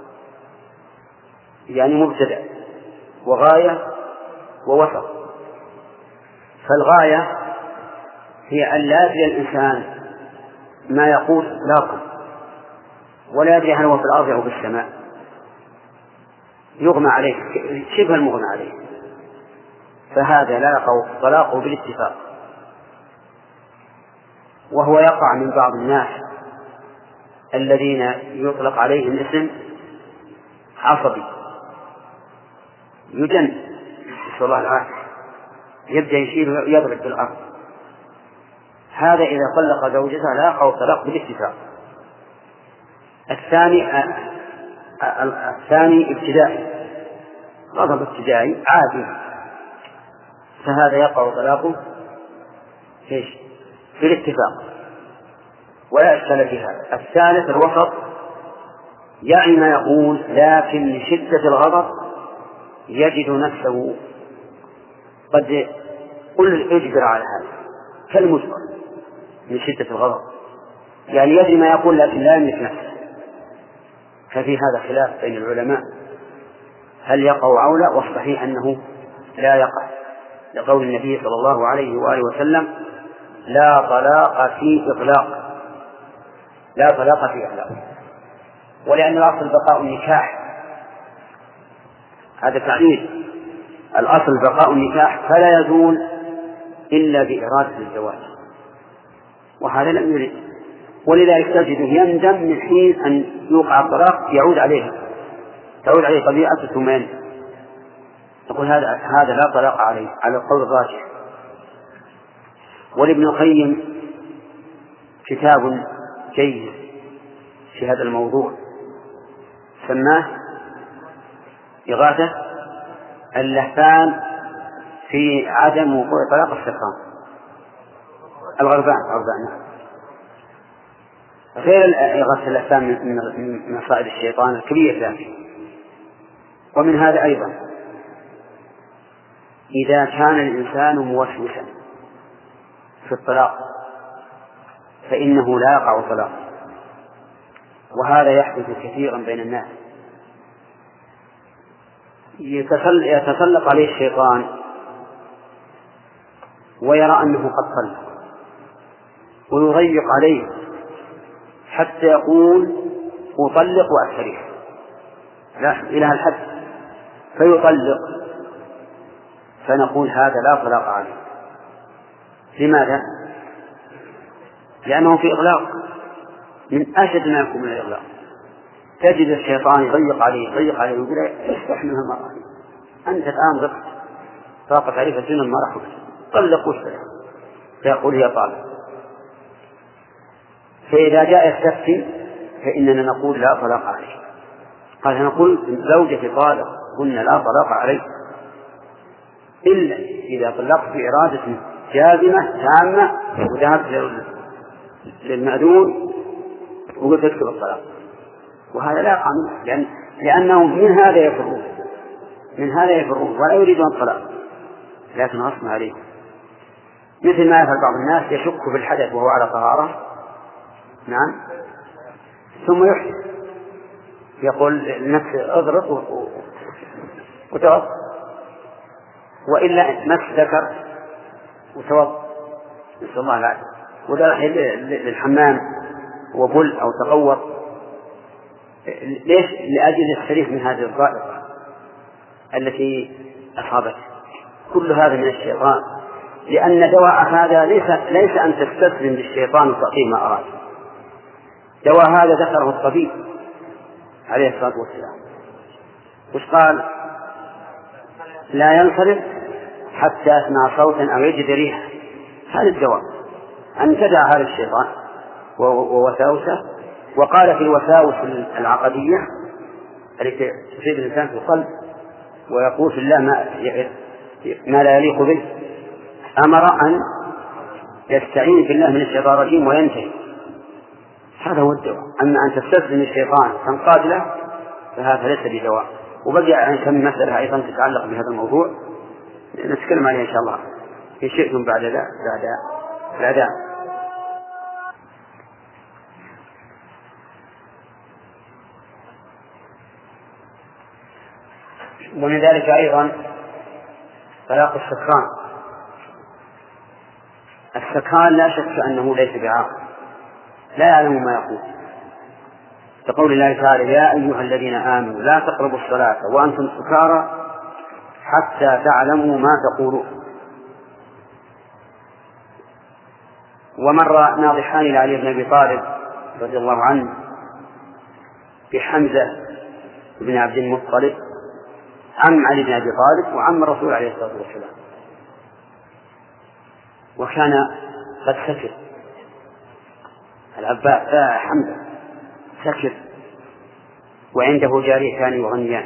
يعني مبتدأ وغاية ووسط. فالغاية هي أن لا يدري الإنسان ما يقول إطلاقا، ولا يدري هل هو في الأرض أو في السماء، يغمى عليه شبه المغمى عليه، فهذا لا يقع طلاقه بالاتفاق. وهو يقع من بعض الناس الذين يطلق عليهم اسم عصبي، يجن نسأل الله العافية، يبدأ يشيل ويضرب بالأرض. هذا إذا طلق زوجته لا يقع الطلاق بالاتفاق. الثاني الثاني ابتدائي، غضب ابتدائي عادي، فهذا يقع طلاقه ايش؟ بالاتفاق ولا إشكال في هذا. الثالث الوسط، يعني ما يقول لكن من شدة الغضب يجد نفسه قد قل اجبر على هذا كالمجبر من شدة الغضب، يعني يدري ما يقول لكن لا يملك نفسه. ففي هذا خلاف بين العلماء هل يقع أو لا، والصحيح أنه لا يقع، لقول النبي صلى الله عليه وآله وسلم: لا طلاق في إطلاق، لا طلاق في إطلاق. ولأن الأصل بقاء النكاح، هذا تعليل، الأصل بقاء النكاح فلا يزول إلا بإرادة الزواج، وهذا لم يرد. ولذلك تجده يندم من حين أن يوقع الطلاق يعود عليها، تعود عليه طبيعته ثم يندم. نقول هذا هذا لا طلاق عليه على القول الراجح. ولابن القيم كتاب جيد في هذا الموضوع سماه إغاثة اللهفان في عدم وقوع طلاق السكران، الغربان غربان غير إغاثة اللهفان من مصائد الشيطان الكبير ذاته. ومن هذا أيضا إذا كان الإنسان موسوسا في الطلاق فإنه لا يقع طلاق، وهذا يحدث كثيرا بين الناس. يتسلط عليه الشيطان ويرى أنه قد طلق ويضيق عليه حتى يقول أطلق وأستريح، لا إلى الحد فيطلق، فنقول هذا لا طلاق عليه. لماذا؟ لأنه في إغلاق من أشد ما يكون من الإغلاق. تجد الشيطان يضيق عليه يضيق عليه ويقول افتح منها المرأة، أنت الآن ضغط طاقت عليه فالجنة ما راح طلق وشبه، فيقول هي طالق. فإذا جاء التفتي فإننا نقول لا طلاق عليه. قال نقول زوجتي طالق قلنا لا طلاق عليه إلا إذا طلقت بإرادة جازمة تامة وذهبت للمأذون وقلت اكتب الطلاق، وهذا لا قانون، لأن لأنهم من هذا يفرون من هذا يفرون ولا يريدون الطلاق، لكن غصب عليه. مثل ما يفعل بعض الناس يشك في الحدث وهو على طهارة، نعم، ثم يحدث يقول لنفسه اضرب وتوضأ، وإلا مس ذكر وتوضأ نسأل الله العافية، ولا راح للحمام وبل أو تغوط. ليش؟ لأجل السليف من هذه الضائقة التي أصابته. كل هذا من الشيطان، لأن دواء هذا ليس ليس أن تستسلم للشيطان وتعطيه ما أراد. دواء هذا ذكره الطبيب عليه الصلاة والسلام، وش قال؟ لا ينصرف حتى يسمع صوتا أو يجد ريحا. هذا الدواء أن تدع هذا الشيطان ووساوسه. وقال في الوساوس العقدية التي تصيب الإنسان في القلب ويقول في الله ما, ما لا يليق به، أمر أن يستعين بالله من الشيطان الرجيم وينتهي. هذا هو الدواء. أما أن تستسلم الشيطان تنقاد له فهذا ليس بدواء. وبقي عن كم مسألة أيضا تتعلق بهذا الموضوع نتكلم عليه إن شاء الله إن شئتم بعد ذا بعد الأذان. ومن ذلك أيضا طلاق السكران. السكران لا شك أنه ليس بعاقل، لا يعلم ما يقول، كقول الله تعالى يا أيها الذين آمنوا لا تقربوا الصلاة وأنتم سكارى حتى تعلموا ما تقولون. ومر ناضحان لعلي بن أبي طالب رضي الله عنه بحمزة بن عبد المطلب عم علي بن أبي طالب وعم الرسول عليه الصلاة والسلام، وكان قد سكر العباس حمزة سكر وعنده جاريتان يغنيان.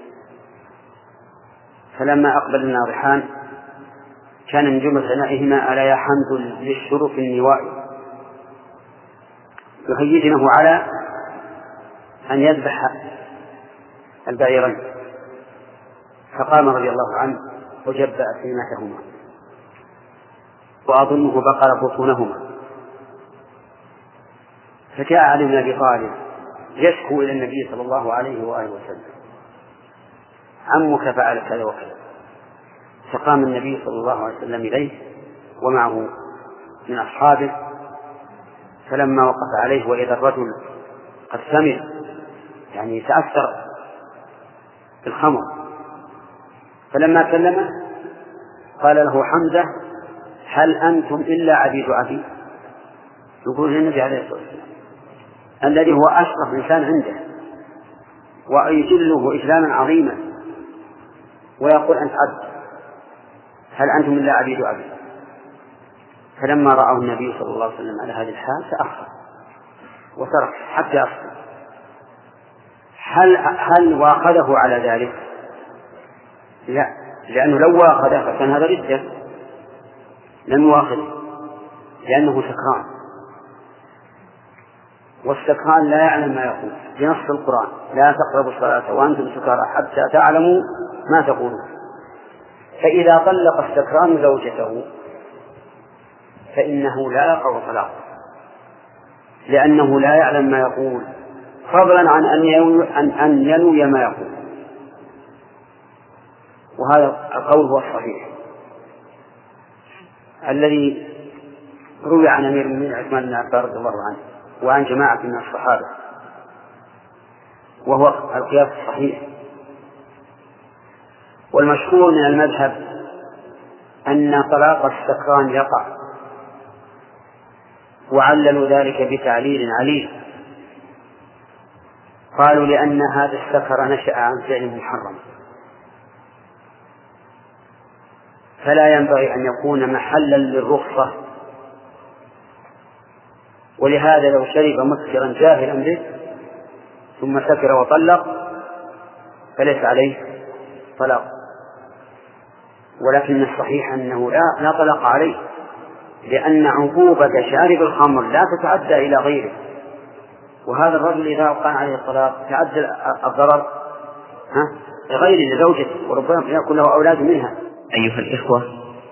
فلما أقبل الناضحان كان من جملة ثنائهما ألا يا حمد للشرف النوائي، يهيجنه على أن يذبح البعيرين. فقام رضي الله عنه وجبأ سيمتهما وأظنه بقر بطونهما. فجاء علي بن أبي طالب يشكو إلى النبي صلى الله عليه وآله وسلم عمك فعل كذا وكذا. فقام النبي صلى الله عليه وسلم إليه ومعه من أصحابه، فلما وقف عليه وإذا الرجل قد سمع يعني تأثر بالخمر، فلما كلمه قال له حمزة هل أنتم إلا عبيد أبي؟ يقول النبي عليه الصلاة والسلام الذي هو أشرف إنسان عنده ويجله إجلالا عظيما، ويقول أنت عبد، هل أنتم إلا عبيد أبي؟ فلما رأى النبي صلى الله عليه وسلم على هذه الحال تأخر وترك حتى أصبح. هل هل واخذه على ذلك؟ لا، لأنه لو واخذه فكان هذا ردة، لم يواخذه لأنه سكران، والسكران لا يعلم ما يقول بنص القرآن لا تقربوا الصلاة وأنتم سكارى حتى تعلموا ما تقولون. فإذا طلق السكران زوجته فإنه لا يقع طلاق، لأنه لا يعلم ما يقول، فضلا عن أن ينوي, أن ينوي ما يقول. وهذا القول هو الصحيح الذي روي عن أمير المؤمنين عثمان بن عفان رضي الله عنه وعن جماعة من الصحابة، وهو القياس الصحيح. والمشهور من المذهب أن طلاق السكران يقع، وعللوا ذلك بتعليل عليل، قالوا لأن هذا السكر نشأ عن فعل محرم، فلا ينبغي أن يكون محلا للرخصة، ولهذا لو شرب مسكرا جاهلا به ثم سكر وطلق فليس عليه طلاق، ولكن الصحيح أنه لا, لا طلاق عليه، لأن عقوبة شارب الخمر لا تتعدى إلى غيره، وهذا الرجل إذا وقع عليه الطلاق تعدى الضرر لغيره لزوجته وربما يكون له أولاد منها. أيها الإخوة،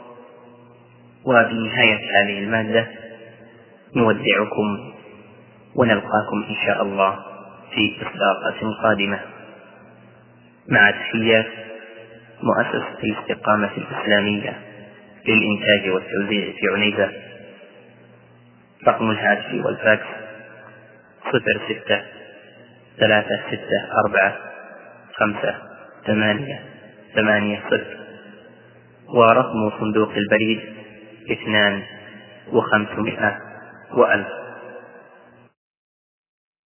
وبنهاية هذه المادة نودعكم ونلقاكم إن شاء الله في إصداقات قادمة، مع تحيات مؤسسة الاستقامة الإسلامية للإنتاج والتوزيع في عنيزة. رقم الهاتف والفاكس صفر ستة ثلاثة ستة أربعة خمسة ثمانية ثمانية صفر، ورقم صندوق البريد اثنان وخمسمائة وألف.